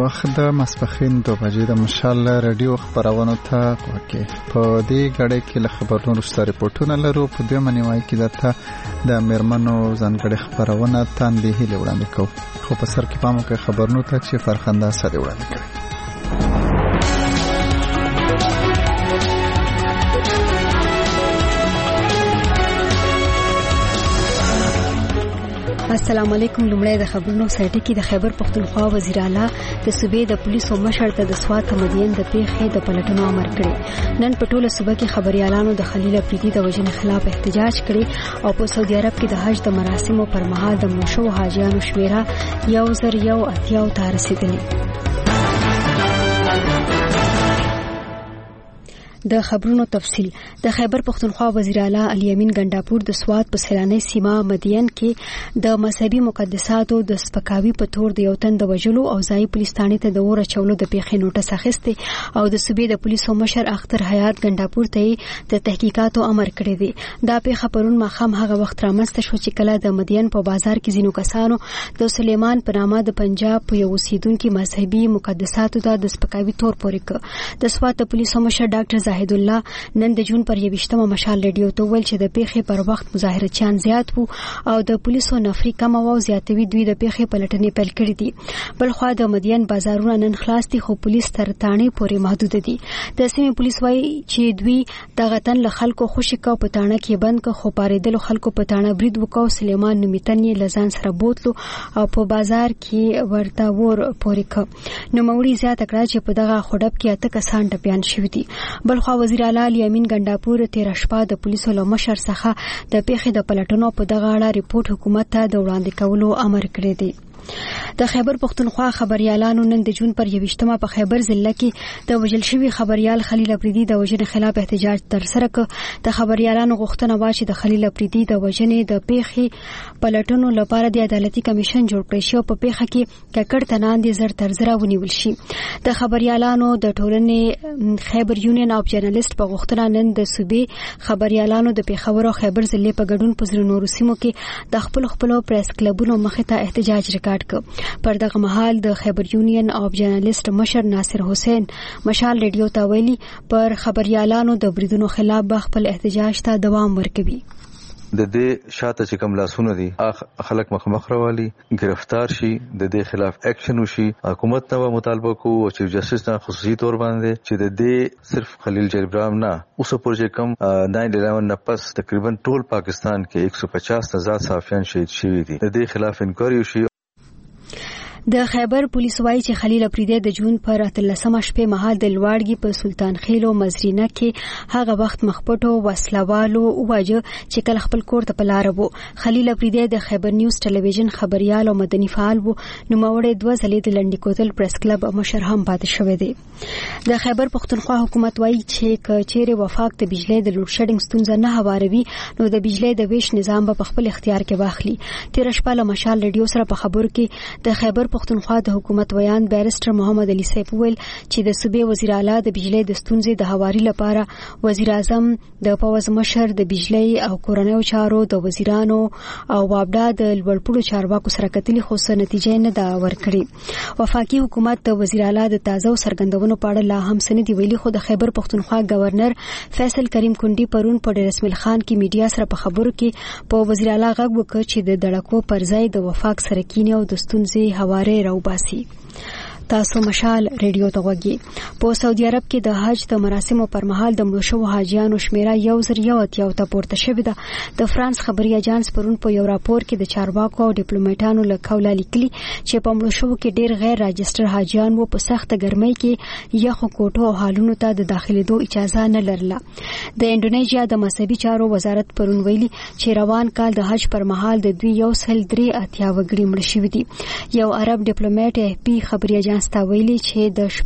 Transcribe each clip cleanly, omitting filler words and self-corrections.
وخت د ماسپښین 2 بجې د مشال رادیو خبرونه ته کوکه په دې غړې کې له خبرونو سره ریپورتونه لرو. په دې منیوای کې درته د مرمنو ځانګړي خبرونه تاندې هلي وړاندې کوو، خو په سر کې پامو کې خبرونو ته چې فرخنده سره وړاندې کوي. السلام علیکم. لومړی د خبرونو سرټی کې د خیبر پختونخوا وزیر اعلی د صوبې د پولیسو مشر ته د سوات مدین د پیښې د پلټنو امر کړی. نن په ټوله صوبه کې خبريالانو د خلیل افریدي د وژنې خلاف احتجاج کړي او په سعودي عرب کې د حج د مراسمو پر مهال د مشو حاجیانو شمیره 1080 ته رسیدلی. د خبرونو تفصیل. د خیبر پختونخوا وزیر اعلی علي امین ګنداپور د سوات په سیلاني سیمه مدین کې د مذهبي مقدساتو د سپکاوي په تور د یو تن د وژلو او ځای پولیس ثانې ته د اور چولو د پیښې نوټس اخیسته او د صوبې د پولیسو مشر اختر حیات ګنداپور ته د تحقیقاتو امر کړی دی. دا پیښه پرون ماخام هغه وخت رامنځته شو چې کله د مدین په بازار کې ځینو کسانو د سلیمان په نامه د پنجاب په یو اوسیدونکو مذهبي مقدساتو د سپکاوي تور پورې کړ. د سوات د پولیسو مشر ډاکټر زاهد الله نن د جون پر 21 مشال رادیو ته ویل چې د پیښې پر وخت مظاهرچیان زیات وو او د پولیسو نفري کم او زیاتوي دوی د پیښې پلټنې پیل کړې دي. بل خو د مدین بازارونه نن خلاص دي خو پولیس تر تانې پورې محدود دي. د سیمې پولیس وايي چې دوی د غتن له خلکو خوشی کا په تانه کې بند ک خو پاریدل خلکو په تانه برید وکاو. سلیمان نومیتن یې لزان سره بوتلو او په بازار کې ورته ور پورې ک. نو موري زیات کړه چې په دغه خډب کې اته کسان ټپيان شوي دي. بل خو وزیر اعلی علي امین ګنداپور تیر شپه د پولیسو له مشر څخه د پیښې د پلټنو په دغه اړه ریپورت حکومت ته د وړاندې کولو امر کړی دی. د خیبر پختونخوا خبريالانو نن د جون پر 21 په خیبر ضلع کې د وژل شوی خبريال خلیل افریدي د وژنې خلاف احتجاج تر سره ک. د خبريالانو غوښتنه وا چې د خلیل افریدي د وژنې د پیښې پلټنو لپاره د عدالتي کمیشن جوړ کړي شو. په پیښه کې ککړ تنان دي زر تر زره ونیول شي. د خبريالانو د ټولنې خیبر یونین اف جرنالست په غوښتنه نن د صوبې خبريالانو د پیښور او خیبر ضلع په ګډون په زرو نورو سیمو کې د خپل پریس کلبونو مخې ته احتجاج ریکارډ پر دغه مهال د خیبر یونین اف جرنالست مشر ناصر حسین مشال رادیو ته ویلي پر خبريالانو د بریدونو خلاف خپل احتجاج ته دوام ورکوي. د دې شاته چې کوم لاسونه دي خلک مخ راوالي گرفتار شي، د دې خلاف اکشن وشي. حکومت ته مطالبه کوو او چیف جسټس ته خصوصي تور باندې چې د دې صرف خلیل جبران نه اوس پروژې کم 9/11 نه پس تقریبا ټول پاکستان کې 150 آزاد صحافیان شهید شوي دي. د دې خلاف انکوایري وشي. د خیبر پولیس وايي چې خلیل افریدي د جون پر 13 شپې مهال د لوړګي په سلطان خیل او مزرینه کې هغه وخت مخپټو وسلوالو واجه چې کله خپل کور ته پلار وو. خلیل افریدي د خیبر نیوز ټلویزیون خبريال او مدني فعال وو. نو مورې 2 ځلې د لنډی کوتل پریس کلب مشر هم پاتې شوی دی. د خیبر پختونخوا حکومت وايي چې کچېره وفاق د بجلی د لوډ شیډینګ ستونزه نه هواروي نو د بجلی د ویش نظام په خپل اختیار کې واخلي. تیر شپه له مشال رادیو سره په خبرو کې د خیبر پختونخوا د حکومت ویان بیرستر محمد علي سیف ویل چې د صوبې وزیر اعلی د بجلی د ستونزې د هواري لپاره وزیر اعظم د پوز مشر د بجلی او کورنیو چارو د وزیرانو او وابډا د لوړپوړو چارواکو سره کتلي خو څه نتیجه نه دا ورکړي. وفاقي حکومت د وزیر اعلی د تازه سرګندونو په اړه لا هم څه دی ویلي خو د خیبر پختونخوا گورنر فیصل کریم کندي پرون په ډیر اسماعیل خان کې میډیا سره په خبرو کې په وزیر اعلی غږ وکړ چې د دړکو پر ځای د وفاق سره کینی او د ستونزې هواره راوباسي. تاسو مشال رادیو ته وګورئ. په سعودي عرب کې د حج د مراسمو پر مهال د مړو شوو حاجیانو شمیره 1080 ته پورته شوې ده. د فرانس خبري اژانس پرون په یو راپور کې د چارواکو او ډیپلوماټانو له قوله لیکلي چې په مړو شوو کې ډېر غیر راجستر حاجیان وو. په سخت ګرمۍ کې یخو کوټو او حالونو ته د داخليدو اجازه نه لرله. د انډونیزیا د مذهبي چارو وزارت پرون ویلي چې روان کال د حج پر مهال د 283 وګړي مړ شوي دي. یو عرب ډیپلوماټ اف پی خبري اژانس ته ویلي چې د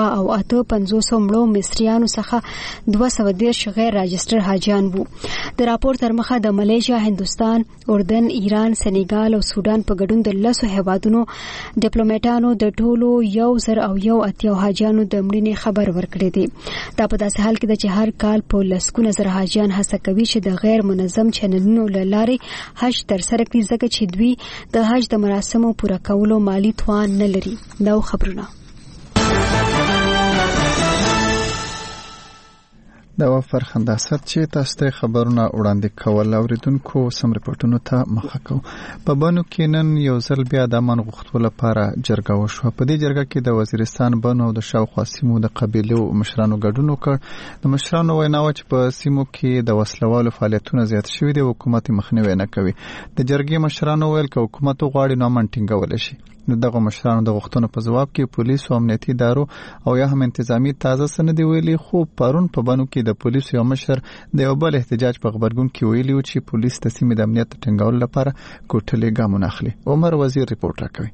658 مړو مصریانو څخه 210 غیر راجستر حاجیان وو. د راپور تر مخه د ملیشیا، هندوستان، اردن، ایران، سنیګال او سودان په ګډون د 10 هیوادونو ډیپلوماټانو د ټولو 1080 حاجیانو د مړینې خبر ورکړی دی. دا په داسې حال کې ده چې هر کال په لسګونه زره حاجیان هڅه کوي چې د غیر منظم چینلونو له لارې حج ترسره کړي ځکه چې دوی د حج د مراسمو پوره کولو مالی توان نه لري. دا خبرونه دا فرخنده ست چې تاسو ته خبرونه وړاندې کول اوریدونکو سم رپورټونو ته مخه کو. په بنو کې نن یو ځل بیا د امن غوښتلو لپاره جرګه وشوه. په دې جرګه کې د وزیرستان بنو او د شاوخوا سیمو د قبیلو مشرانو ګډون وکړ. د مشرانو وینا و چې په سیمو کې د وسلوالو فعالیتونه زیات شوي دي او حکومت مخنیوي نه کوي. د جرګې مشرانو ویل چې حکومت غواړي نو امن ټینګول شي. دغه مشرانو د غوښتنو په جواب کې پولیسو او امنیتي ادارو او یا هم انتظامی تازه سند ویلي، خو پرون په بنو کې د پولیسو یو مشر د یو بل احتجاج په خبرګون کې ویلي و چې پولیس د سیمې د امنیت ټینګولو لپاره کوټلې ګامونه اخلي. عمر وزیر ریپورت راکوي.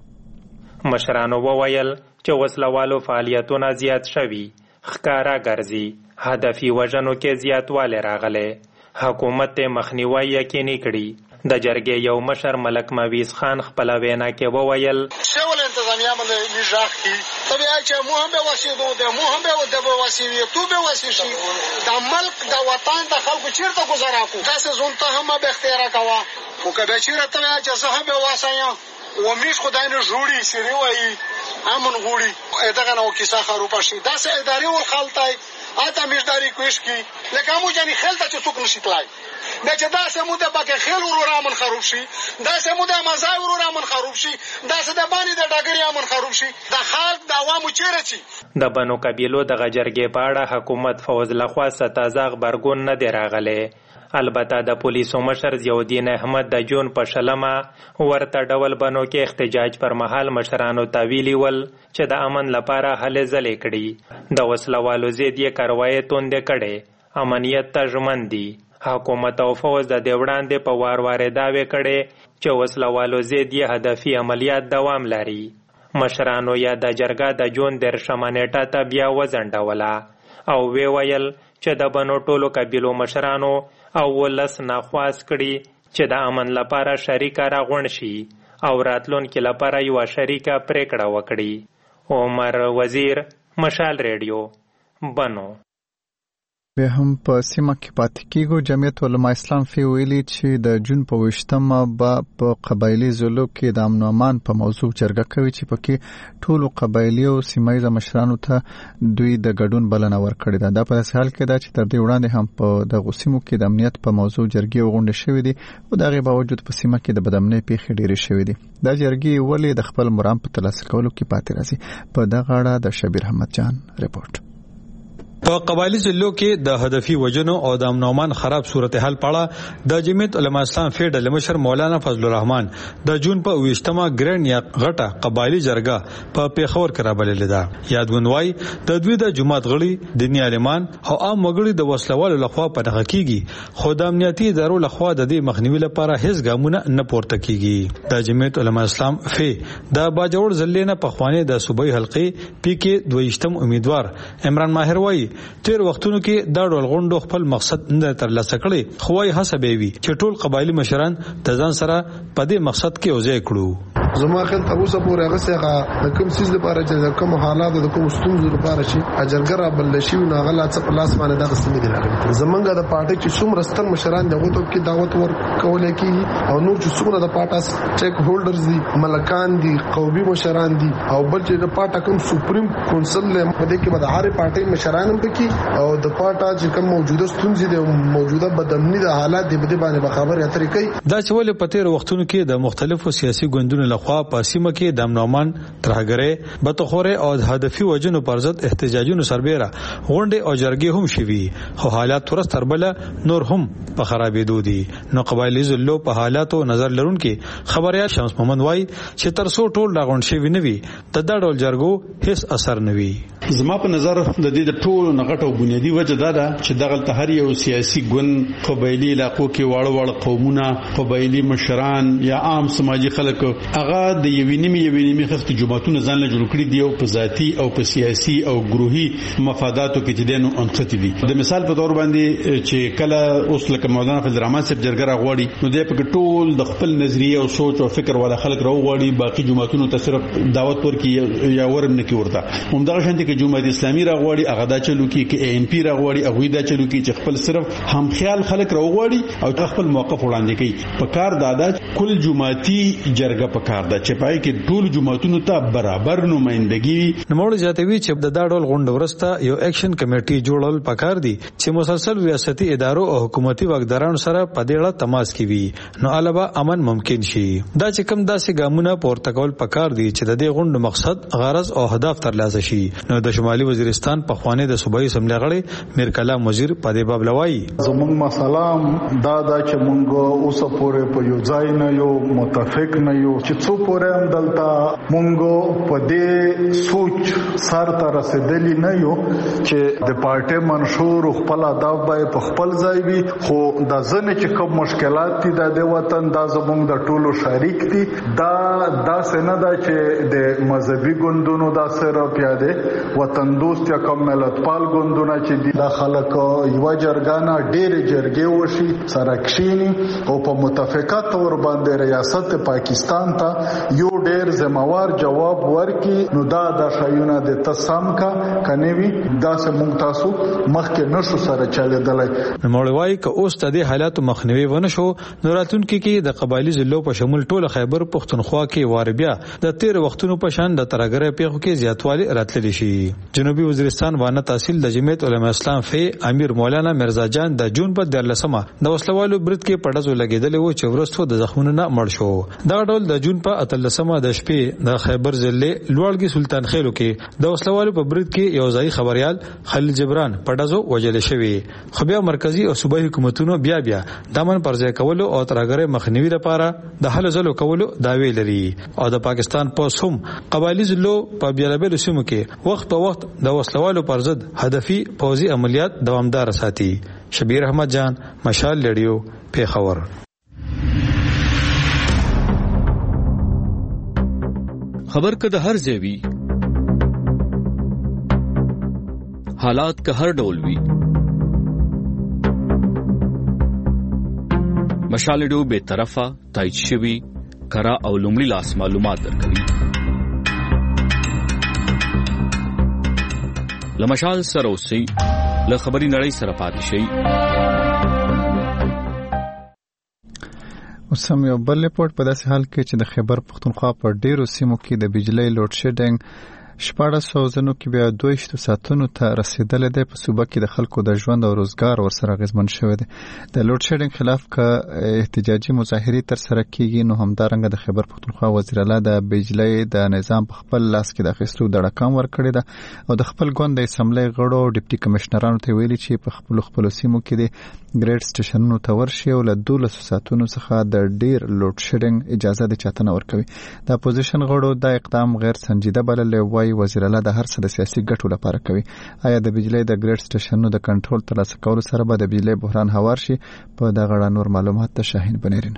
مشرانو وویل چې وسلوالو فعالیتونه زیات شوي، ښکارا ګرځي، هدفي وژنو کې زیاتوالی راغلی، حکومت ته مخنیوي یقیني کړي. د جرګې یو مشر ملک مویز خان خپل وینا کې وویل شول انتظامیه باندې نجاح کی طبيعي چې مو هم به وسیدو د مو هم به وسیوي تو به وسیشي د ملک د وطن د خلکو چیرته گزاره کو تاسو زونته هم به اختیار کوا او کله چیرته طبيعي چې زه هم به واسایا و میش خدای نه جوړي سری وای امن غوړي دغه نو کیسه خروپه شي دا سه اداري ول خلطای اته میشداري کوش کی لکه مو جنې خلته چې څوک نشي تلای دا چې دا سمو د پکې خیل ورور امن خروب شي، دا سمو د مزای ورور امن خروب شي، دا سه د باندې د ډاګری امن خروب شي، د خلک د عوامو چیرې چی. د بنو قبیلو د غجرګې په اړه حکومت فوز لخوا ستازه خبرګون نه دی راغلی. البته د پولیسو مشر ضیاءالدین احمد د جون په شلمه ورته ډول بنو کې احتجاج پر مهال مشرانو ته ویلي ول چې د امن لپاره هلې ځلې کړي، د وسلوالو ضد یې کاروایي توندې کړې، امنیت ته ژمن دي. حکومت او فوز د دې وړاندې په وار دعوې کړې چې وسلوالو ضد یې هدفي عملیات دوام لري. مشرانو یا د جرګه د جون 13 نیټه ته بیا وځنډوله او وی ویل چې د بنو ټولو قبیلو مشرانو او ولس ناخواست کړي چې د امن لپاره شریکه راغونډ شي او راتلونکي لپاره یو شریکه پریکړه وکړي. عمر وزیر، مشال ریډیو، بنو. بیا هم په سیمه کې پاتې کېږو. جمعیت علما اسلام فی ویلي چې د جون په 28 به په قبایلی ضلعو کې د امن و امان په موضوع جرګه کوي چې پکې ټولو قبایلی او سیمایي مشرانو ته دوی د ګډون بلنه ورکړې ده. دا په داسې حال کې ده چې تر دې وړاندې هم په دغو سیمو کې د امنیت په موضوع جرګې وغونډې شوې دي او د هغې باوجود په سیمه کې د بدامنۍ پیښې ډېرې شوې دي. دا جرګې ولې د خپل مرام په ترلاسه کولو کې پاتې راځي؟ په دغه اړه د شبیر احمد جان ریپورت. په قبایلی ضلعو کې د هدفي وجنو او د امن و امان خراب صورتحال پاړه د جمعیت علما اسلام فیډ مشر مولانا فضل الرحمن د جون په 28 ګرین یا غټه قبایلی جرګه په پیښور کې رابلل ده. یادګونوي د دوی د جماعت غړي، دیني عالمان او عام وګړي د وسلوالو لخوا په دغه کېږي، خو د امنیتي ادارو لخوا د دې مخنیوي لپاره هیڅ ګامونه نه پورته کېږي. د جمعیت علما اسلام فی د باجوړ ضلع نه په خوانې د صوبایي حلقې پی کې 22 امیدوار عمران ماهر وایي تیر وختونو کې دا ډول غونډو خپل مقصد نه ترلاسه کړي، خو وايي هڅه به وي چې ټول قبایلی مشران د ځان سره په دې مقصد کې اوځي کړو. زما خل ته اوسه پورې هغه څنګه د کوم سیس لپاره چې د کوم حالات د کوم ستونزو لپاره شي اجرګر بل شي نو هغه لا څه په لاس باندې د قسم دي راغلي. زمونږ د پارټي چې څومره ستر مشران دغه ته کې دعوت ورکول کیږي او نور چې څومره د پارټاس ټیک هولډرز دي، ملکان دي، قومي مشران دي او بل چې د پارټا کوم سپریم کونسل له مده کې د هر پارټي مشران هم پکې او د پارټا چې کوم موجوده ستونزې د موجوده بدامني د حالات د بده باندې خبرې اترې کوي. دا چې ولې په تیر وختونو کې د مختلفو سیاسي ګوندونو خو په سیمه کې د امن و امان ترهګرۍ، بتخوره او هدفي وجنو پر ضد احتجاجونو سربېره غونډې او جرګې هم شوي، خو حالات ترس تربله نور هم په خرابېدو دي. نو قبایلی ضلعو په حالاتو نظر لرونکي خبريال شمس محمد وای چې ترسو ټول راغونډ شوي نه وي د دا ډول جرګو هیڅ اثر نه وي. زما په نظر د دې د ټولو نغټو بنیادی وجه دا ده چې دغه هر یو سیاسي ګوند، قبایلی علاقو کې واړه قومونه، قبایلی مشران یا عام سماجی خلک هغه د یوینیمي خفت جماعتونو ځان له جوړ کړی دی او په ذاتی او په سیاسي او ګروهي مفاداتو کې چې دینو انختی دي. د مثال په تور باندې چې کله اوس لکه مولانا فضل الرحمن صاحب جرګه راغوړي نو د په ټول د خپل نظریه او سوچ او فکر والا خلک راغوړي، باقي جماعتونو ته صرف دعوت ورکړي یا ورم نه کی ورته. همدغه شانتي کې جمهوریت اسلامي راغوړي هغه دا چلو کې ای ان پی راغوړي هغه دا چلو کې چې خپل صرف هم خیال خلک راغوړي او خپل موقف وړاندې کوي. په کار دادا کل جماعتي جرګه په کار ده چې پای کې ټول جماعتونو ته برابر نمائندګي. نوموړ زیاتوي چې د دا ډول غونډې غونډ ورسته یو اکشن کمیټي جوړول پکار دي چې مسلسل ریاستي ادارو او حکومتي واکدارانو سره په دې اړه تماس کوي نو علاوه امن ممکن شي. دا چې کوم داسې ګامونه پورته کول پکار دي چې د دې غونډ مقصد غرض او هدف ترلاسه شي. نو د شمالي وزیرستان په خوانې د صوبایي اسمبلی غړي میر کلام وزیر په دې باب لوایي زموږ مسالم دا چې موږ اوس پورې په یو ځای نه یو متفق نه یو چې څو پورې هم دلته موږ په دې سوچ سر ته رسیدلی نه یو چې د پارټي منشور خپل اهداف به په خپل ځای وي خو د ځنې چې کوم مشکلات دي د وطن دا زموږ د ټولو شریک دي. دا څنګه دا چې د مذهبي ګوندونو دا سره پیاده وطن دوست یا کوم ملتپال ګوندونه چې د خلک یو جرګانه ډېر جرګې وشي سره کښینی او په متفقه تور باندې ریاست پاکستان ته یو ډېر ذمہوار جواب ورکړي نو دا د شایونه د تسام کا کنيوي دا سه مونږ تاسو مخکې نشو سره چلیدلای. نوموړی که اوس د دې حالاتو مخنیوي ونه شو نو راتلونکي کې د قبایلی ضلعو په شمول ټول خیبر پختونخوا کې وار بیا د 13 وختونو په شان د ترګره پیښو کې زیاتوالی راتللی شي. جنوبي وزیرستان وانه تحصیل د جمعیت علماء اسلام فی امیر مولانا مرزا جان د جون په 14مه د وسلوالو برید کې پړځو لګیدل او چې ورستو د زخمونو نه مړ شو. دا ډول د جون په 13مه د شپې د خیبر ضلع لوړګي سلطان خیلو کې د وسلوالو په برید کې یو ځای خبريال خلیل جبران پړځو وجل شوی. خو بیا مرکزی او صوبایي حکومتونو بیا دامن پرځای کولو او ترګره مخنیوي لپاره د حل زلو کولو داوی لري او د پاکستان پوس هم قبایلی ضلعو په بیلابیلو سیمو کې وخت په وخت د وسلوالو پر ضد هدفي پوځي عملیات دوامدار ساتي. شبیر احمد جان، مشال ریډیو، پیښور. خبر که د هر ځای وي حالات که هر ډول وي مشال ریډیو به طرفه تایید شوی کرا او لومړي لاس معلومات درکوي. لمشال سره اوسئ، له خبري نړۍ سره پاتې شئ. اوس هم یو بل ریپورت په داسې حال کې چې د خیبر پختونخوا په ډیرو سیمو کې د بجلی لوډ شیډینګ 1400 ځنو کې بیا 2 ساعتونو ته رسیدل دی. په صوبه کې د خلکو د ژوند او روزګار ورسره اغیزمن شوی دی. د لوډ شیډینګ خلاف که احتجاجي مظاهرې تر سره کیږي نو همدارنګه د خیبر پختونخوا وزیر اعلی د بجلی د نظام په خپل لاس کې د اخیستو د رقم ورکړی ده او د خپل ګوند د اسمبلی غړو او ډیپټي کمشنرانو ته ویلي چې په خپل سیمو کې د ګریډ سټیشنونو ته ورشي او له 12 ساعتونو څخه د ډیر لوډ شیډینګ اجازه د چاتنه ورکوي. د اپوزیشن غړو دا اقدام غیر سنجیده بللی وایي وزیر اعلی د هر څه د سیاسي ګټو لپاره کوي. آیا د بجلی د ګریډ سټیشنونو د کنټرول ترلاسه کولو سره به د بجلی بحران هوار شي؟ په دغه اړه نور معلومات ته شاهین بنیرین.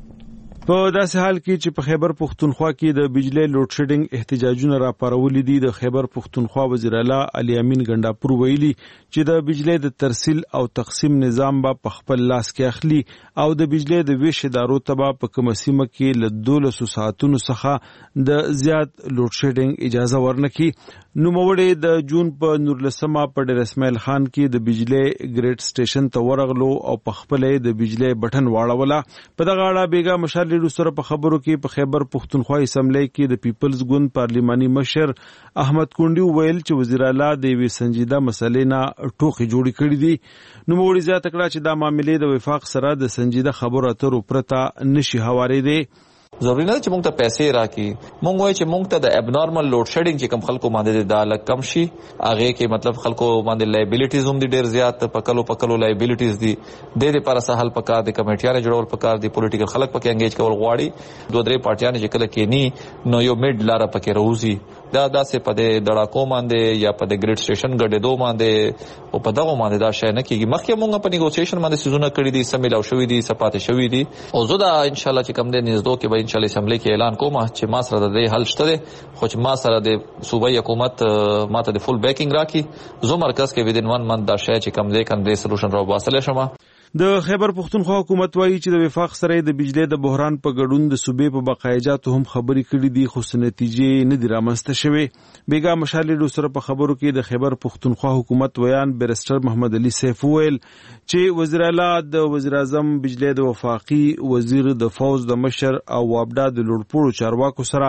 په داسې حال کې چې په خیبر پختونخوا کې د بجلی لوډ شیډینګ احتجاجونه راپارولي دي، د خیبر پختونخوا وزیر اعلی علي امین ګنڈاپور ویلي چې د بجلی د ترسیل او تقسیم نظام به په خپل لاس کې اخلي او د بجلی د ویش ادارو ته به په کومه سیمه کې له 12 ساعتونو څخه د زیات لوډ شیډینګ اجازه ورنکړي. نوموړی د جون په 19مه په ډیر اسماعیل خان کې د بجلی ګریډ سټیشن ته ورغلو او په خپل د بجلی بټن واړوله. په دغه اړه بیګا مشال ریډیو سره په خبرو کې په خیبر پختونخوا اسمبلی کې د پیپلز ګوند پارلیماني مشر احمد کونډي ویل چې وزیر اعلی د وی سنجیده مسلې نه ټوخي جوړی کړی دي. نوموړي زیاته کړه چې دا معاملې د وفاق سره د سنجیده خبرو اترو پرته نشي هوارې دي. ضروري نه چې مونږ ته پیسې راکړي، مونږ وایو چې مونږ ته د ابنارمل لوډ شیډینګ چې کم خلکو باندې د الګ کم شي، هغه کې مطلب خلکو باندې لایبیلیټیز هم دي ډیر زیات، پکلو لایبیلیټیز دي. د دې لپاره سهل پکار دي، کمیټیانه جوړول پکار دي، پولیټیکل خلک پکې انګیج کول غواړي. دوه درې پارټیانه چې کله کې ني نو یو میډ لار پکې روزي. دا داسې په دې دړاکو باندې یا په دې ګریډ سټیشن ګډېدو باندې او په دغه باندې دا شی نه کېږي. مخکې مونږ په نیګوسیشن باندې سيزونه کړی دي، سمېلاو شوی دي، سپاتې شوی دي او زه دا ان شاء الله چې کم دې نږدې کې به ان شاء الله اسمبلی کې اعلان کوم چې ما سره د دې حل شته دي، خو چې ما سره د صوبایي حکومت ماته د فول بیکینګ راکړي، زه مرکز کې ودین 1 منث دا شی چې کم دې کم دې سولوشن راو باسل شمه. د خیبر پختونخوا حکومت وایي چې د وفاق سره د بجلی د بحران په ګډون د صوبې په بقایجاتو هم خبرې کړې دي، خو نتیجې نه دي رامنځته شوې. بیګا مشال ریډیو سره په خبرو کې د خیبر پختونخوا حکومت ویان بیرسټر محمد علي سیف ویل چې وزیر اعلی د وزیر اعظم بجلی د وفاقي وزیر د فوز د مشر او وابډا د لوړپوړو چارواکو سره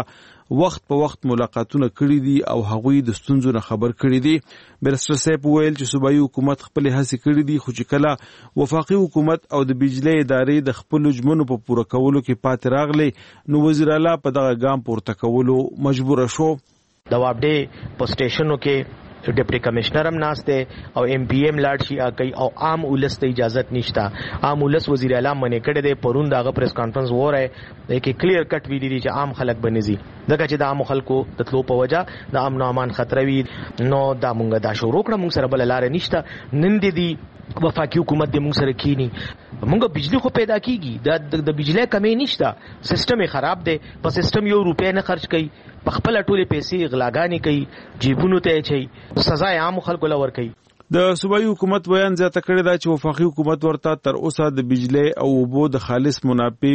وخت په وخت ملاقاتونه کړي دي او هغوی د ستونزو نه خبر کړي دي. بیرسټر صاحب ویل چې صوبایي حکومت خپل هڅې کړي دي، خو چې کله وفاقي حکومت او د بجلی ادارې د خپل ژمنو په پوره کولو کې پاتې راغلي نو وزیر اعلی په دغه ګام پورته کولو مجبور شو. د وابډې په سټیشنو کې ډیپټي کمشنر هم ناشته او ایم پی ایم لاړ شي کوي او عام ولس ته اجازه نشته. عام ولس وزیر اعلی منې کړی دی. پرون دغه پریس کانفرنس وره کې کلیر کټ ویلي دي چې عام خلک بنځي دغه چې د عام خلکو د تلو په وجه د امن او امان خطر وي نو دا مونږ دا شروع کړه. مونږ سره بل لار نشته. نن دي وفاقي حکومت د مونږ سره کینی. مونږ بجلی خو پیدا کیږي د بجلی کمی نشته. سیستم خراب دی. په سیستم یو روپیا نه خرج کوي. په خپل ټوله پیسې غلاګانی کوي. جیبونو ته چي سزا عام خلکو لور کوي. د صوبایي حکومت بیان زیاته کړی دا چې وفاقي حکومت ورته تر اوسه د بجلی او اوبو د خالص منافع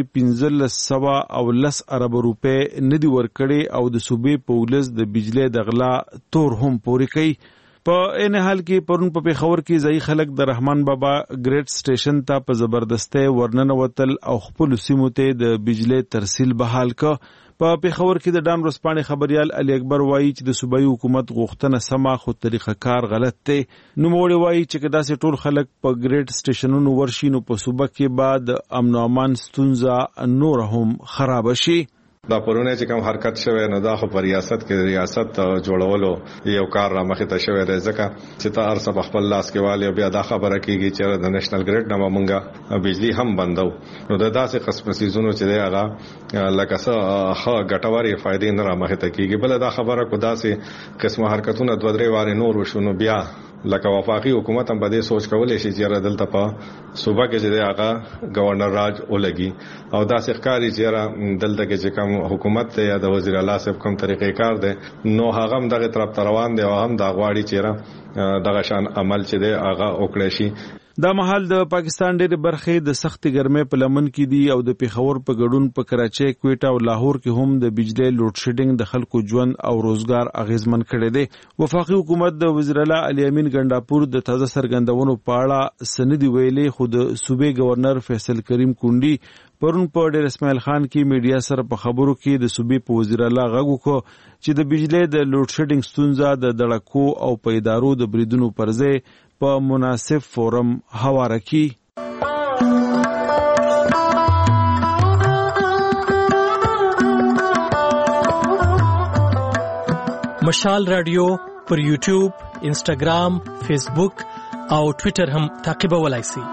1510 ارب روپے نه دی ورکړي او د صوبې په ولس د بجلی د غلا تور هم پوري کوي. په ان حال کې پرون په پیښور کې ځای خلک د رحمان بابا ګریډ سټیشن ته په زبردسته ورننه وتل او خپل سیمو ته د بجلی ترسیل بحال ک. په پیښور کې د ډان ورځپاڼې خبريال علي اکبر وایي چې د صوبایي حکومت غوښتنه سمه خو طریقه کار غلط دی. نوموړی وایي چې دا سه ټول خلک په ګریډ سټیشنونو ورشي نو په صوبه کې بعد امن او امان ستونزه نور هم خراب شي. دا پرونه چې کوم حرکت شوه نو دا خو په ریاست کې ریاست جوړولو یو کار را مخې ته شوی دی ځکه چې تا ارسه خپل لاس کې والي بیا دا خبره کیږي چې د نېشنل ګریډ نه مونږه بجلی هم بندو نو دا داسې قسم سيزونو چې دی هغه لکه څه ګټوري فائدې نه را مخې ته کیږي. بل دا خبره کو داسې قسم حرکتونه دوه درې واره نور وشونو بیا لکه وفاقي حکومت هم بده سوچ کولای شي چې دلته په صوبه کې چې هغه گورنر راج ولګي او داسې ښکاری چې دلته کې چې کوم حکومت ته یا د وزیر اعلی صاحب کوم طریقې کار دی نو هغه هم دغه طرف روان دی او هم دا غواړي چې دغه شان عمل چې دی هغه وکړي شي. دا مهال د پاکستان ډېر برخې د سخت ګرمۍ په لمن کې دي او د پیښور په ګډون په کراچۍ، کوټا او لاهور کې هم د بجلی لوډ شیډینګ د خلکو ژوند او روزګار اغیزمن کړي دي. وفاقي حکومت د وزیر اعلی علي امین ګنڈاپور د تازه سرګندونو په اړه سندي ویلي خو د صوبې گورنر فیصل کریم کونډي پرون په ډېر اسماعیل خان کې میډیا سره په خبرو کې د صوبې په وزیر اعلی غږ وکړ چې د بجلی د لوډ شیډینګ ستونزه د دړکو او په ادارو د بریدونو پر ځای په مناسب فورم هواره کی. مشال رادیو پر یوټیوب، انسټاګرام، فیسبوک او ټوئیټر هم تعقیبولای شئ.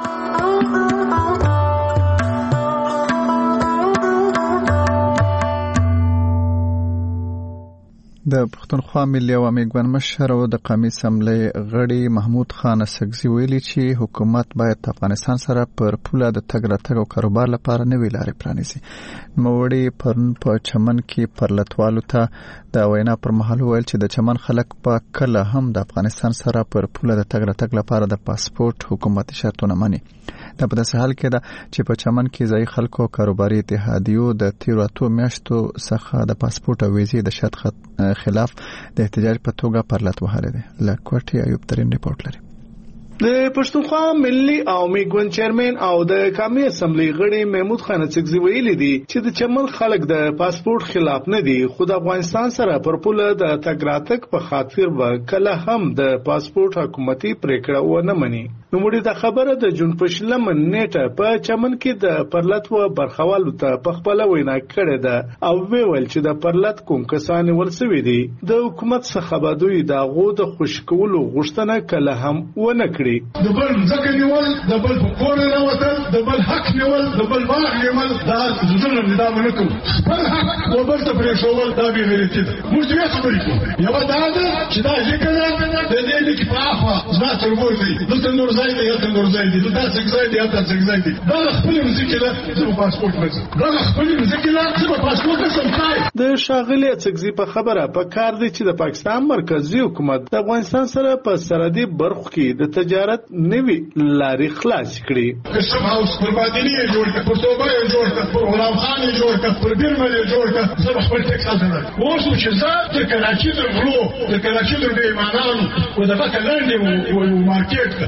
د پښتونخوا ملي عوامي ګوند مشر او د قومي اسمبلۍ غړي محمود خان اسګزي ویلي چې حکومت باید افغانستان سره پر پوله د تګ راتګ او کاروبار لپاره نوې لارې پرانیزي. نوموړي پرون په چمن کې پرلتوالو ته د وینا پر مهال ویل چې د چمن خلک په کله هم د افغانستان سره پر پوله د تګ راتګ لپاره د پاسپورت حکومتي شرطونه مني. دا په داسې حال کې ده چې په چمن کې ځای خلکو کاروباري اتحادیو د تیرو 8 میاشتو څخه د پاسپورت او ویزې د شرط خلاف د احتجاج په توګه پرلط وهلې ده. لکوټي ایوب ترين ریپورت لري. د پښتونخوا ملي عوامي ګوند چیرمن او د قومي اسمبلی غړي محمود خان اسګزي ویلي دي چې د چمن خلک د پاسپورت خلاف نه دي خو د افغانستان سره پر پوله د تګ راتګ په خاطر به کله هم د پاسپورت حکومتي پریکړه ونه مني. نو موږ د خبره د جون پښلم نیټه په چمن کې د پرلط و برخوالو ته په خپل وینا کړې ده او ویل چې د پرلط کوم کسان ورسوي دي د حکومت څخه به دوی د غو د خوشکولو غوښتنه کله هم ونه کړي. د بل ځکه نیول، د بل په کور نه وتل، د بل حق نیول، د بل باغ نیول، دا ظلم نه دا ونکو. بل حق و بل ته پرېښول دا به غیرتي ده. موږ دې خبرې کوو. یو دا ده چې دا ذکر د دې لیک په اخوا زما تر ورځي دلته نور ځای دی، دلته نور ځای دی، دلته څنګه ځای دی، دلته څنګه ځای دی. دا خپل ځکه زه پاسپورت لرم. دا خپل ځکه زه پاسپورت لرم. د شاغلي څګزي په خبره په کار دی چې د پاکستان مرکزی حکومت د افغانستان سره په سرحدي برخو کې د تجارت نوی لارې خلاص کړي. کسب هاوس پر بادلی جوړ کړ، پر توبه جوړ کړ، پر غلام خان جوړ کړ، پر بیرمه جوړ کړ. زه خپل ټیکس حاضر اوس چې زه د کراچۍ د غلو، د کراچۍ د بیمانانو او د بکلند او مارکیټ او پر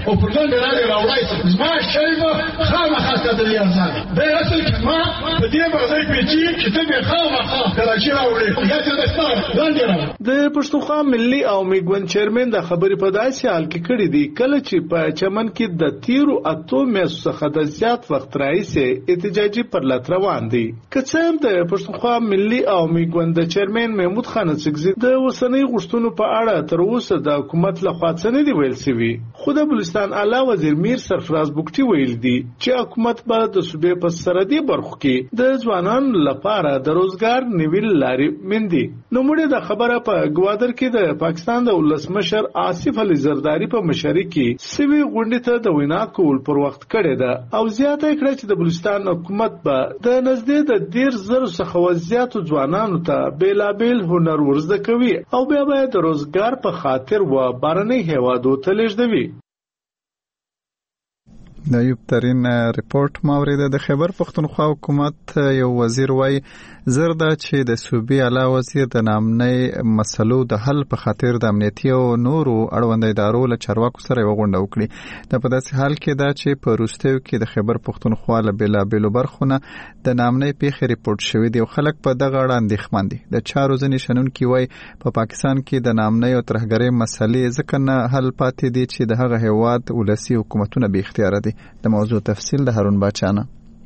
لاندې راوړای زما شریفه خامخا ستدلی ارزان دا اصل کې ما په دې باندې پیچي چې ته به خامخا کراچي راوړې یا ته دستار لاندې راوړې. د پښتونخوا ملي عوامي ګوند چیرمن د خبرې په داسې حال کې کړې دي کله چې په چمن کې د تیرو اتو میاشتو څخه د زیات وخت راهیسې احتجاجي پرلط روان دي. که څه هم د پښتونخوا ملي عوامي ګوند د چیرمن محمود خان اڅکزي د اوسنۍ غوښتنو په اړه تر اوسه د حکومت لخوا څه نه دی ویل شوی، خو د بلوچستان اعلی وزیر میر سرفراز بوکټي ویل دي چې حکومت به د صوبې په سرحدي برخو کې د ځوانانو لپاره د روزګار نوې لارې مندي. نو موږ د خبره په ګوادر کې د پاکستان د ولسمشر آصف علي زرداری په مشرۍ کې سوي غونډې ته د وینا کول پر وخت کړی ده او زیاته کړه چې د بلوچستان حکومت به د نږدې د 10,000 څخه زیاتو ځوانانو ته بیلابیل هنر ورزده کوي او بیا به د روزګار په خاطر و بهرني هیوادو ته لیږدوي. د ایوب ترين ریپورت ماوریده د خیبر پختونخوا حکومت یو وزیر وای زردا چې د صوبې اعلی وزیر د نامنۍ مسلو د حل په خاطر د امنیتي او نورو اړوند ادارو له چارواکو سره یو غونډه وکړي. د په داسې حال کې دا چې په روستیو کې د خیبر پختونخوا له بیلابیلو برخونه د نامنۍ پیښې ریپورت شوې دي او خلک په دغه اړه اندېښمن دي. د چارو ځینې شنونکي وای په پاکستان کې د نامنۍ او ترهګرۍ مسلې ځکه نه حل پاتې دي چې د هغه هیواد ولسی حکومتونه به اختیار دي. د موضوع تفصیل د هارون باچانه.